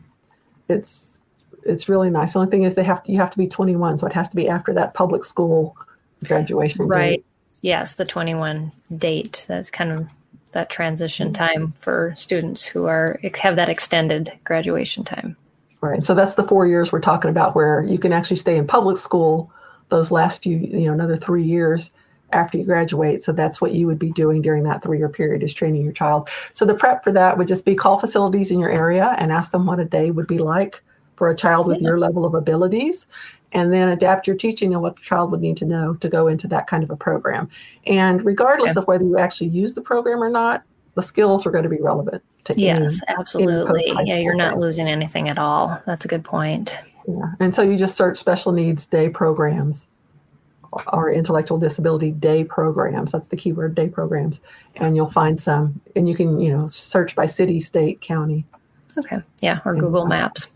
it's really nice. The only thing is you have to be 21, so it has to be after that public school graduation date. Yes, the 21 date. That's kind of that transition time for students who have that extended graduation time. Right. So that's the 4 years we're talking about, where you can actually stay in public school those last few, another 3 years after you graduate. So that's what you would be doing during that 3-year period, is training your child. So the prep for that would just be call facilities in your area and ask them what a day would be like for a child with your level of abilities, and then adapt your teaching and what the child would need to know to go into that kind of a program. And regardless of whether you actually use the program or not, the skills are going to be relevant to Yes, absolutely. Yeah, you're not losing anything at all. That's a good point. Yeah. And so you just search special needs day programs or intellectual disability day programs. That's the keyword, day programs. And you'll find some. And you can, search by city, state, county. Okay. Yeah. Or Google Maps.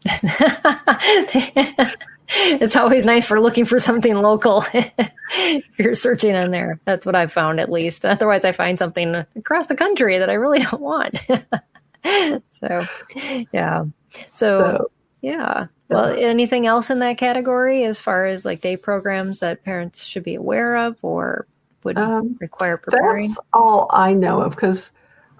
It's always nice for looking for something local if you're searching on there. That's what I've found, at least. Otherwise, I find something across the country that I really don't want. So, yeah. So, yeah. Well, anything else in that category as far as like day programs that parents should be aware of or would require preparing? That's all I know of, because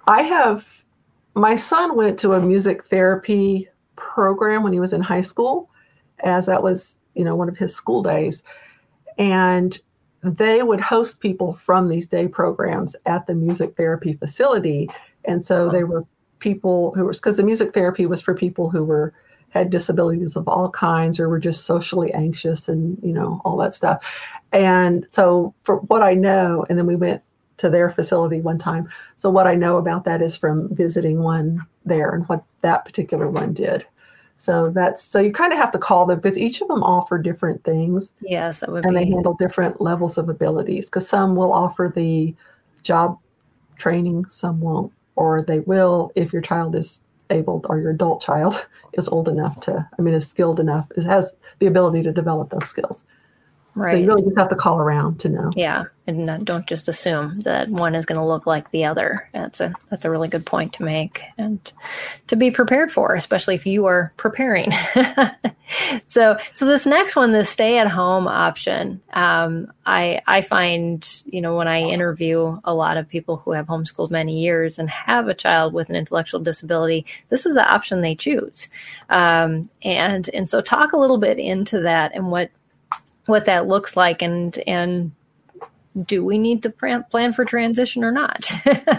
my son went to a music therapy program when he was in high school, as that was, one of his school days. And they would host people from these day programs at the music therapy facility. And so they were people who were, because the music therapy was for people who had disabilities of all kinds or were just socially anxious and, all that stuff. And so for what I know, and then we went to their facility one time. So what I know about that is from visiting one there and what that particular one did. So you kind of have to call them, because each of them offer different things. Yes, that would and be. They handle different levels of abilities, because some will offer the job training, some won't, or they will if your child is able, or your adult child is old enough is skilled enough, has the ability to develop those skills. Right. So you really just have to call around to know. Yeah, and don't just assume that one is going to look like the other. That's a really good point to make and to be prepared for, especially if you are preparing. So this next one, the stay-at-home option, I find, when I interview a lot of people who have homeschooled many years and have a child with an intellectual disability, this is the option they choose. And so talk a little bit into that and what that looks like, and do we need to plan for transition or not?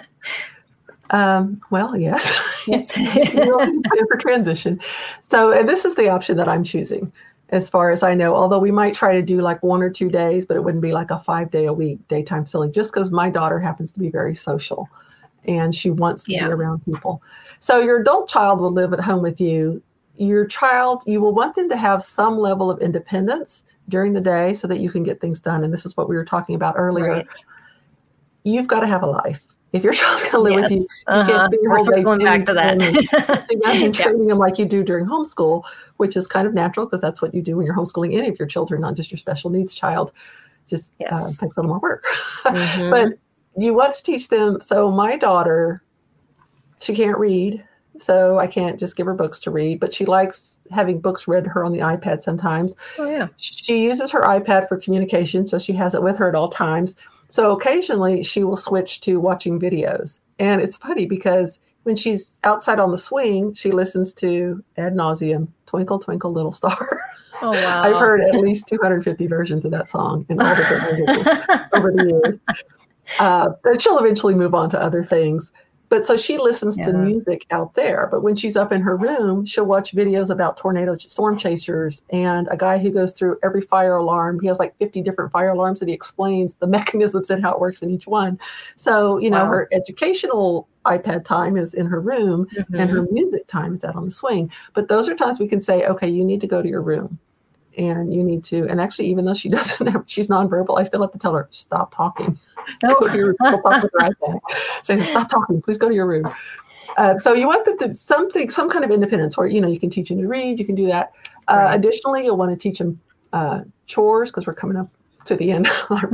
Well, yes. You need to plan for transition. So, and this is the option that I'm choosing, as far as I know, although we might try to do like 1 or 2 days, but it wouldn't be like a 5-day-a-week daytime facility, just because my daughter happens to be very social and she wants to be around people. So your adult child will live at home with you. Your child, you will want them to have some level of independence during the day so that you can get things done. And this is what we were talking about earlier. Right. You've got to have a life. If your child's going to live with you, you can't spend your whole day going back to that. and training them like you do during homeschool, which is kind of natural because that's what you do when you're homeschooling any of your children, not just your special needs child. Just takes a little more work. Mm-hmm. But you want to teach them. So my daughter, she can't read, so I can't just give her books to read, but she likes having books read to her on the iPad sometimes. Oh, yeah. She uses her iPad for communication, so she has it with her at all times. So occasionally she will switch to watching videos. And it's funny because when she's outside on the swing, she listens to ad nauseum, Twinkle, Twinkle, Little Star. Oh, wow. I've heard at least 250 versions of that song in all different languages over the years. But she'll eventually move on to other things. But so she listens to music out there. But when she's up in her room, she'll watch videos about tornado storm chasers and a guy who goes through every fire alarm. He has like 50 different fire alarms, and he explains the mechanisms and how it works in each one. So, her educational iPad time is in her room, and her music time is out on the swing. But those are times we can say, okay, you need to go to your room. And you need to, and actually, even though she's nonverbal, I still have to tell her, stop talking. Go to your room. We'll talk with her iPad. Say, stop talking, please go to your room. So you want them to some kind of independence where, you can teach them to read, you can do that. Right. Additionally, you'll want to teach them chores, because we're coming up to the end.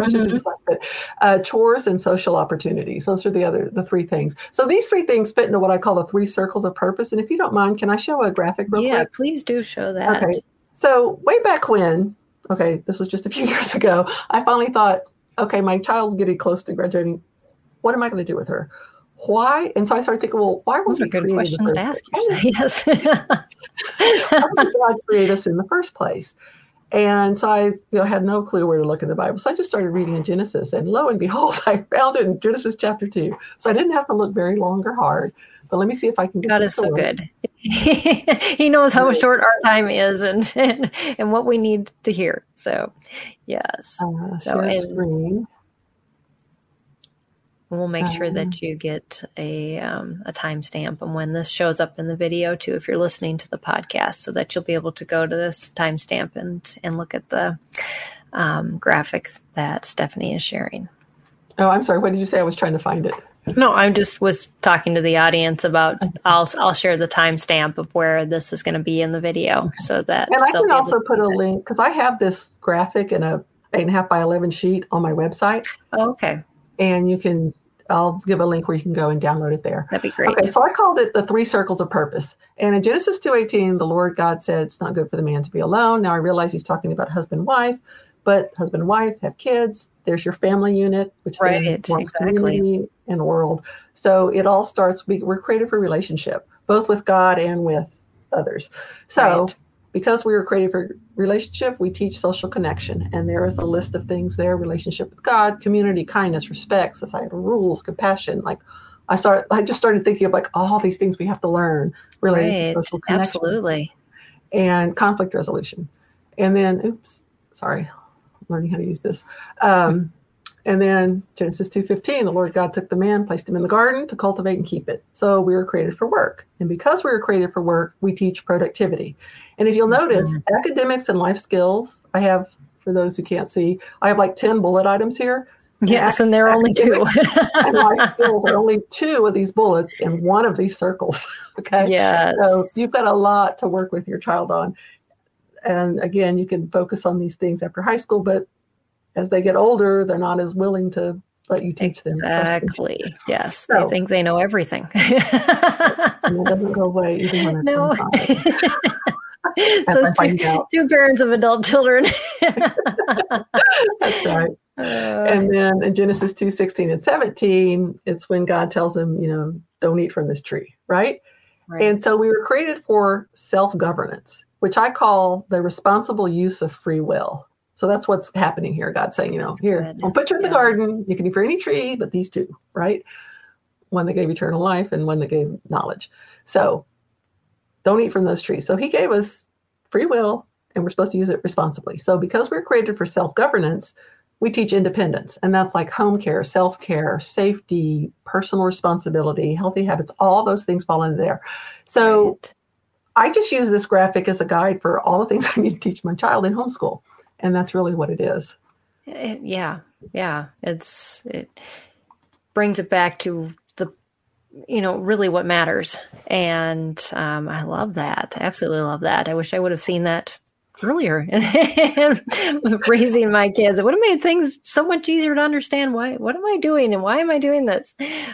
Chores and social opportunities. Those are the 3 things. So these 3 things fit into what I call the 3 circles of purpose. And if you don't mind, can I show a graphic real quick? Yeah, please do show that. Okay. So way back when, this was just a few years ago, I finally thought, okay, my child's getting close to graduating. What am I going to do with her? Why? And so I started thinking, well, why was Those are good questions to ask yourself. Yes. Why did God create us in the first place? And so I had no clue where to look in the Bible. So I just started reading in Genesis, and lo and behold, I found it in Genesis chapter 2. So I didn't have to look very long or hard. But let me see if I can get God this is so to work. good. He knows how short our time is and what we need to hear. So, yes. Share screen. We'll make sure that you get a timestamp on when this shows up in the video too, if you're listening to the podcast, so that you'll be able to go to this timestamp and look at the graphic that Stephanie is sharing. Oh, I'm sorry. What did you say? I was trying to find it. No, I was talking to the audience about. I'll share the timestamp of where this is going to be in the video, so that. And I can also put a link because I have this graphic in a 8.5 by 11 sheet on my website. Oh, okay. And I'll give a link where you can go and download it there. That'd be great. Okay, so I called it the 3 circles of purpose. And in Genesis 2:18, the Lord God said it's not good for the man to be alone. Now I realize he's talking about husband and wife, but husband and wife have kids. There's your family unit, which then forms community and world. So it all starts, we're created for relationship, both with God and with others. So because we were created for relationship, we teach social connection. And there is a list of things there: relationship with God, community, kindness, respect, societal rules, compassion. Like I just started thinking of like all these things we have to learn related to social connection. Absolutely. And conflict resolution. And then, I'm learning how to use this. And then Genesis 2:15, the Lord God took the man, placed him in the garden to cultivate and keep it. So we were created for work. And because we were created for work, we teach productivity. And if you'll notice, academics and life skills, I have, for those who can't see, I have like 10 bullet items here. Yes, and there are only 2. And life skills are only 2 of these bullets in one of these circles. Okay. Yes. So you've got a lot to work with your child on. And again, you can focus on these things after high school, but as they get older, they're not as willing to let you teach them. Exactly. Yes. So, they think they know everything. And it doesn't go away even when they're 25. So 2 parents of adult children. That's right. And then in Genesis 2:16 and 17, it's when God tells them, don't eat from this tree, right? And so we were created for self-governance, which I call the responsible use of free will. So that's what's happening here. God's saying, here, I'll put you in the garden. You can eat from any tree, but these 2, right? One that gave eternal life and one that gave knowledge. So don't eat from those trees. So he gave us free will, and we're supposed to use it responsibly. So because we're created for self-governance, we teach independence. And that's like home care, self-care, safety, personal responsibility, healthy habits. All those things fall into there. So I just use this graphic as a guide for all the things I need to teach my child in homeschool. And that's really what it is. Yeah. It brings it back to really what matters. And I love that. I absolutely love that. I wish I would have seen that earlier raising my kids. It would have made things so much easier to understand. What am I doing and why am I doing this?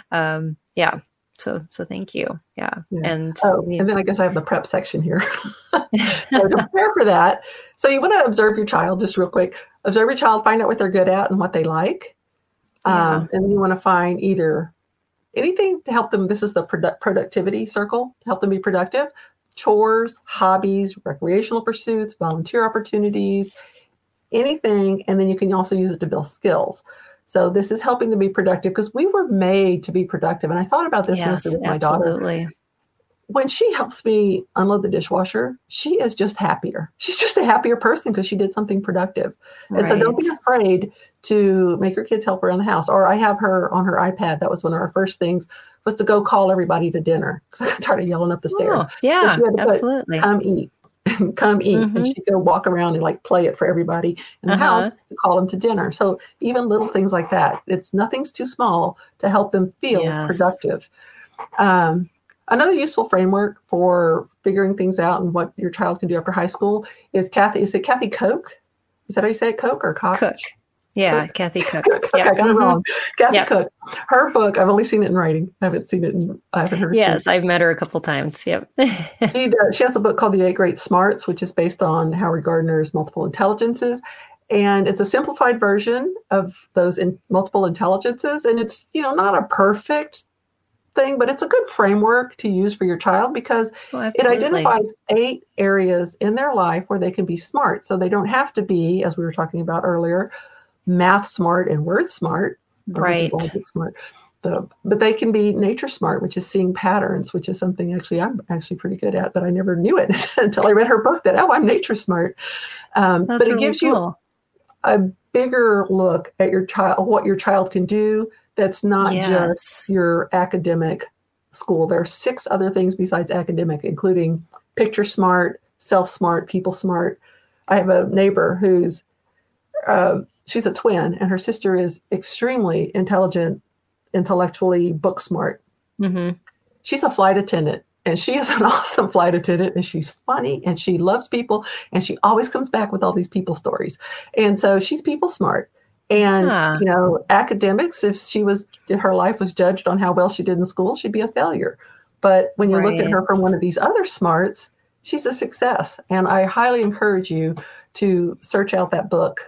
So thank you. Yeah. And and then I guess I have the prep section here. So to prepare for that. So you want to observe your child just real quick. Observe your child, find out what they're good at and what they like. And then you want to find either anything to help them. This is the productivity circle to help them be productive. Chores, hobbies, recreational pursuits, volunteer opportunities, anything. And then you can also use it to build skills. So this is helping them be productive because we were made to be productive. And I thought about this mostly with my daughter. When she helps me unload the dishwasher, she is just happier. She's just a happier person because she did something productive. And so don't be afraid to make your kids help around the house. Or I have her on her iPad. That was one of our first things, was to go call everybody to dinner because I got tired of yelling up the stairs. Yeah, so she had to absolutely. Come eat. And she'd go walk around and like play it for everybody in the house to call them to dinner. So even little things like that, nothing's too small to help them feel productive. Another useful framework for figuring things out and what your child can do after high school is Kathy Koch? Is that how you say it? Koch or Koch? Koch. Yeah, Cook. Kathy Koch. I got it wrong. Kathy Koch. Her book, I've only seen it in writing. I haven't heard her speak. Yes, I've met her a couple times. Yep. She has a book called The 8 Great Smarts, which is based on Howard Gardner's multiple intelligences. And it's a simplified version of those multiple intelligences. And it's, not a perfect thing, but it's a good framework to use for your child because it identifies 8 areas in their life where they can be smart. So they don't have to be, as we were talking about earlier, math smart and word smart, right? Logic smart. but they can be nature smart, which is seeing patterns, which is something I'm actually pretty good at, but I never knew it until I read her book that, I'm nature smart. But it really gives cool. you a bigger look at your child, what your child can do. That's not just your academic school. There are 6 other things besides academic, including picture smart, self smart, people smart. I have a neighbor who's, she's a twin, and her sister is extremely intelligent, intellectually book smart. Mm-hmm. She's a flight attendant, and she is an awesome flight attendant, and she's funny, and she loves people, and she always comes back with all these people stories. And so she's people smart. And, academics, if her life was judged on how well she did in school, she'd be a failure. But when you look at her from one of these other smarts, she's a success. And I highly encourage you to search out that book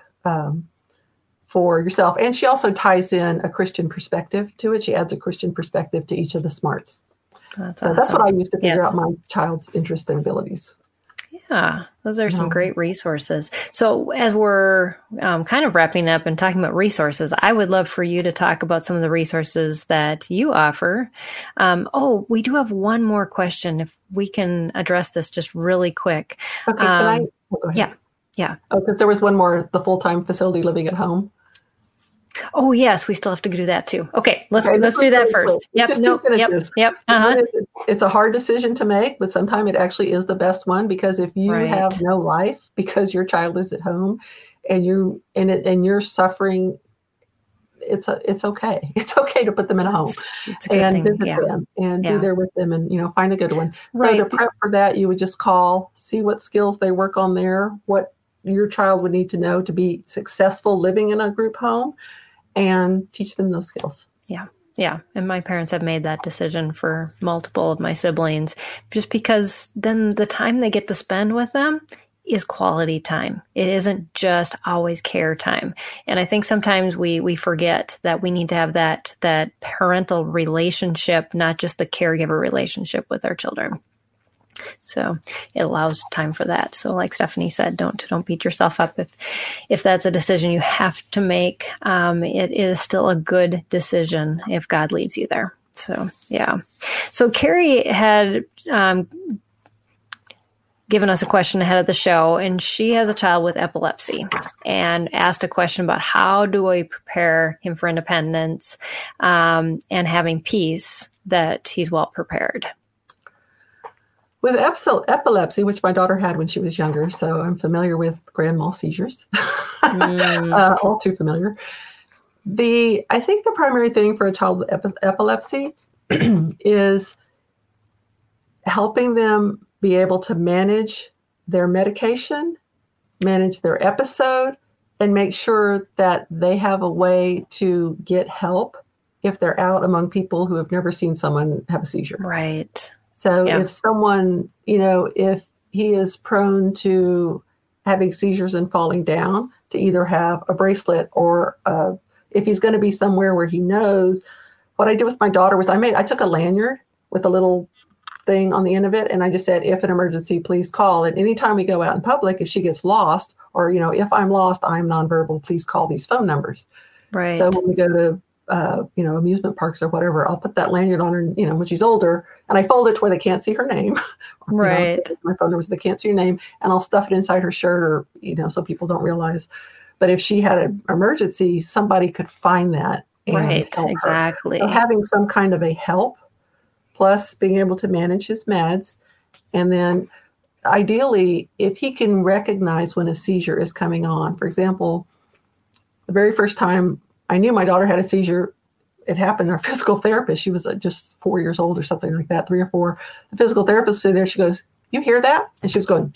for yourself. And she also ties in a Christian perspective to it. She adds a Christian perspective to each of the smarts. That's what I use to figure out my child's interests and abilities. Yeah, those are some great resources. So as we're kind of wrapping up and talking about resources, I would love for you to talk about some of the resources that you offer. We do have one more question, if we can address this just really quick. Okay, go ahead. Yeah. Oh, because there was one more, the full-time facility living at home. Oh, yes, we still have to do that too. Okay, let's do that first. Yep. Uh-huh. It's a hard decision to make, but sometimes it actually is the best one, because if you have no life because your child is at home and you're suffering, it's okay. It's okay to put them in a home and visit them and be there with them and find a good one. So to prep for that, you would just call, see what skills they work on there, what your child would need to know to be successful living in a group home, and teach them those skills. Yeah. Yeah. And my parents have made that decision for multiple of my siblings, just because then the time they get to spend with them is quality time. It isn't just always care time. And I think sometimes we forget that we need to have that parental relationship, not just the caregiver relationship with our children. So it allows time for that. So like Stephanie said, don't beat yourself up if that's a decision you have to make. It is still a good decision if God leads you there. So, yeah. So Carrie had given us a question ahead of the show, and she has a child with epilepsy and asked a question about how do I prepare him for independence and having peace that he's well prepared. With epilepsy, which my daughter had when she was younger, so I'm familiar with grand mal seizures, all too familiar. I think the primary thing for a child with epilepsy is helping them be able to manage their medication, manage their episode, and make sure that they have a way to get help if they're out among people who have never seen someone have a seizure. Right. So if someone, if he is prone to having seizures and falling down, to either have a bracelet or if he's going to be somewhere where he knows. What I did with my daughter was I took a lanyard with a little thing on the end of it, and I just said, if an emergency, please call. And anytime we go out in public, if she gets lost or, if I'm lost, I'm nonverbal, please call these phone numbers. Right. So when we go to amusement parks or whatever, I'll put that lanyard on her, when she's older, and I fold it to where they can't see her name. Right. My phone number so they can't see her name, and I'll stuff it inside her shirt or, so people don't realize. But if she had an emergency, somebody could find that. Right. Exactly. So having some kind of a help, plus being able to manage his meds. And then ideally, if he can recognize when a seizure is coming on, for example, the very first time I knew my daughter had a seizure, it happened. Our physical therapist, she was just 4 years old or something like that, 3 or 4. The physical therapist was there. She goes, "You hear that?" And she was going,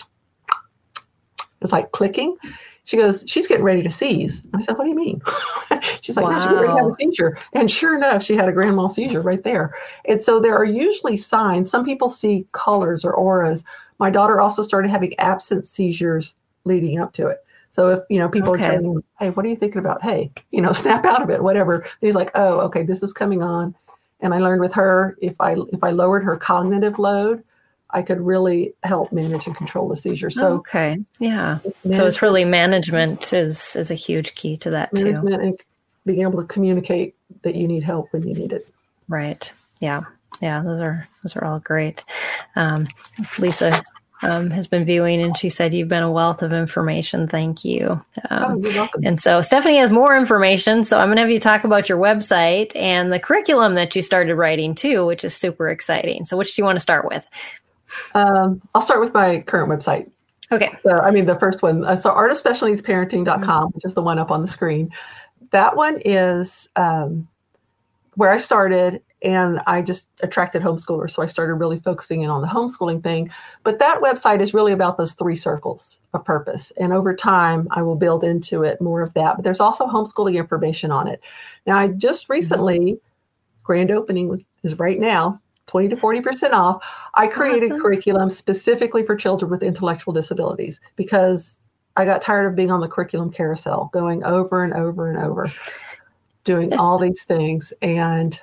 it's like clicking. She goes, "She's getting ready to seize." I said, "What do you mean?" She's like, "No, she's getting ready to have a seizure." And sure enough, she had a grand mal seizure right there. And so there are usually signs. Some people see colors or auras. My daughter also started having absent seizures leading up to it. So if, people are telling him, "Hey, what are you thinking about?" "Hey, snap out of it," whatever. He's like, "Oh, okay, this is coming on." And I learned with her, if I lowered her cognitive load, I could really help manage and control the seizure. So okay. Yeah. So it's really management is a huge key to that too. And being able to communicate that you need help when you need it. Right. Yeah. Yeah. Those are all great. Lisa has been viewing, and she said, you've been a wealth of information. Thank you. You're welcome. And so Stephanie has more information. So I'm going to have you talk about your website and the curriculum that you started writing too, which is super exciting. So which do you want to start with? I'll start with my current website. Okay. The first one. So artofspecialneedsparenting.com, which is the one up on the screen. That one is where I started, and I just attracted homeschoolers. So I started really focusing in on the homeschooling thing. But that website is really about those 3 circles of purpose. And over time, I will build into it more of that. But there's also homeschooling information on it. Now, I just recently, grand opening is right now, 20 to 40% off. I created curriculum specifically for children with intellectual disabilities because I got tired of being on the curriculum carousel, going over and over and over, doing all these things. And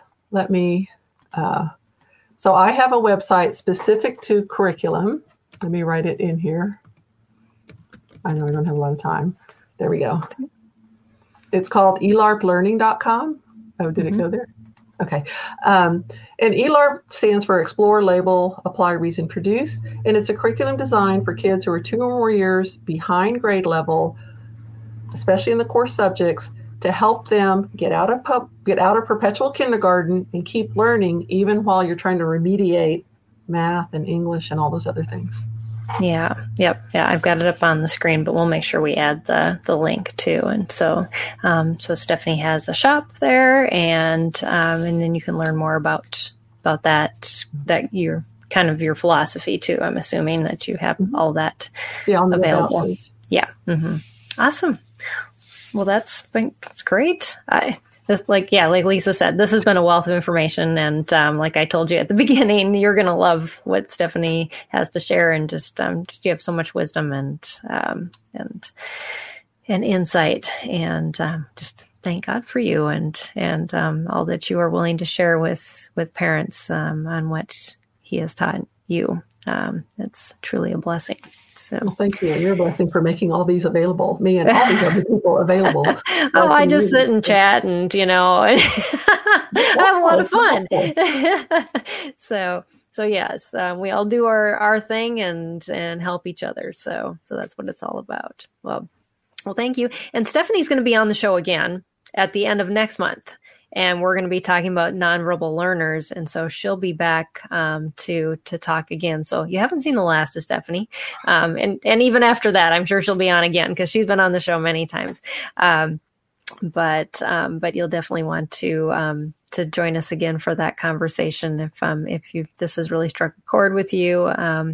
so I have a website specific to curriculum. Let me write it in here. I know I don't have a lot of time. There we go. It's called elarplearning.com. Oh, did it go there? Okay. And ELARP stands for Explore, Label, Apply, Reason, Produce. And it's a curriculum designed for kids who are 2 or more years behind grade level, especially in the core subjects, to help them get out of perpetual kindergarten and keep learning even while you're trying to remediate math and English and all those other things. Yeah. Yep. Yeah. I've got it up on the screen, but we'll make sure we add the link too. And so, so Stephanie has a shop there, and then you can learn more about that your kind of your philosophy too. I'm assuming that you have all that available. Yeah. Mm-hmm. Awesome. Well, that's great. Like Lisa said, this has been a wealth of information. And like I told you at the beginning, you're going to love what Stephanie has to share. And just you have so much wisdom and insight. And just thank God for you and all that you are willing to share with parents on what He has taught you. It's truly a blessing. So thank you. You're a blessing for making all these available, me and all these other people available. I just sit and chat and, I have a lot of fun. So yes, we all do our thing and help each other. So that's what it's all about. Well, thank you. And Stephanie's going to be on the show again at the end of next month. And we're going to be talking about nonverbal learners. And so she'll be back to talk again. So you haven't seen the last of Stephanie. And even after that, I'm sure she'll be on again because she's been on the show many times. But you'll definitely want to join us again for that conversation if this has really struck a chord with you.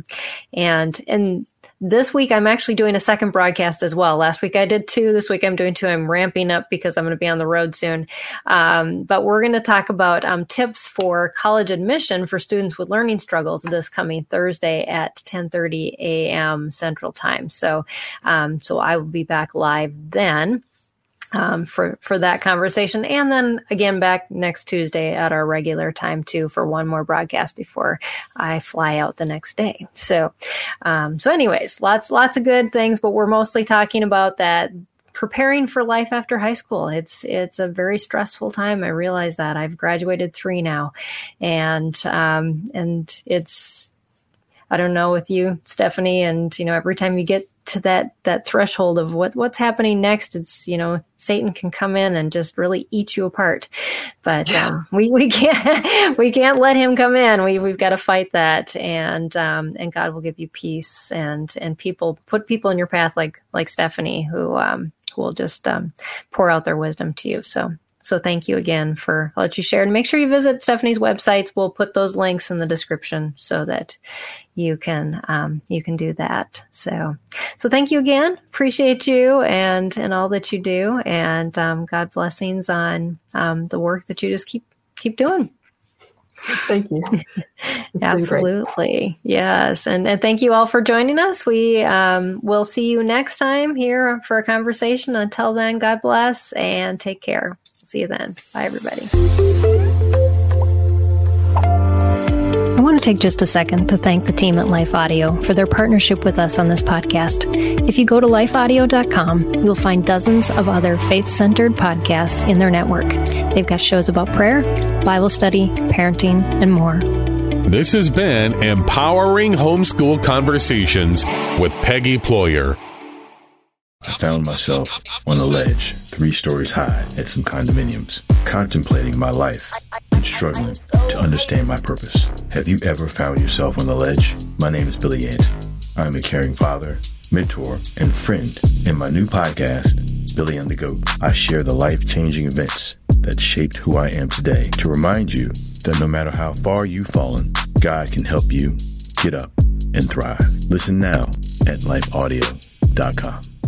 And this week, I'm actually doing a second broadcast as well. Last week I did 2. This week I'm doing 2. I'm ramping up because I'm going to be on the road soon. But we're going to talk about tips for college admission for students with learning struggles this coming Thursday at 10:30 a.m. Central Time. So I will be back live then. For that conversation. And then again, back next Tuesday at our regular time too, for one more broadcast before I fly out the next day. So anyways, lots of good things, but we're mostly talking about that preparing for life after high school. It's a very stressful time. I realize that. I've graduated 3 now, and it's, I don't know with you, Stephanie, and every time you get to that threshold of what's happening next, it's Satan can come in and just really eat you apart. But we can't let him come in. We've got to fight that, and God will give you peace and put people in your path like Stephanie who will just pour out their wisdom to you. So thank you again for all that you shared. And make sure you visit Stephanie's websites. We'll put those links in the description so that you can do that. So thank you again. Appreciate you and all that you do. And God blessings on the work that you just keep doing. Thank you. Absolutely. Yes. And thank you all for joining us. We will see you next time here for a conversation. Until then, God bless and take care. See you then. Bye, everybody. I want to to take just a second to thank the team at Life Audio for their partnership with us on this podcast. If you go to lifeaudio.com, you'll find dozens of other faith-centered podcasts in their network. They've got shows about prayer, Bible study, parenting, and more. This has been Empowering Homeschool Conversations with Peggy Ployer. I found myself on a ledge, 3 stories high at some condominiums, contemplating my life and struggling to understand my purpose. Have you ever found yourself on the ledge? My name is Billy Yancey. I'm a caring father, mentor, and friend. In my new podcast, Billy and the Goat, I share the life-changing events that shaped who I am today to remind you that no matter how far you've fallen, God can help you get up and thrive. Listen now at lifeaudio.com.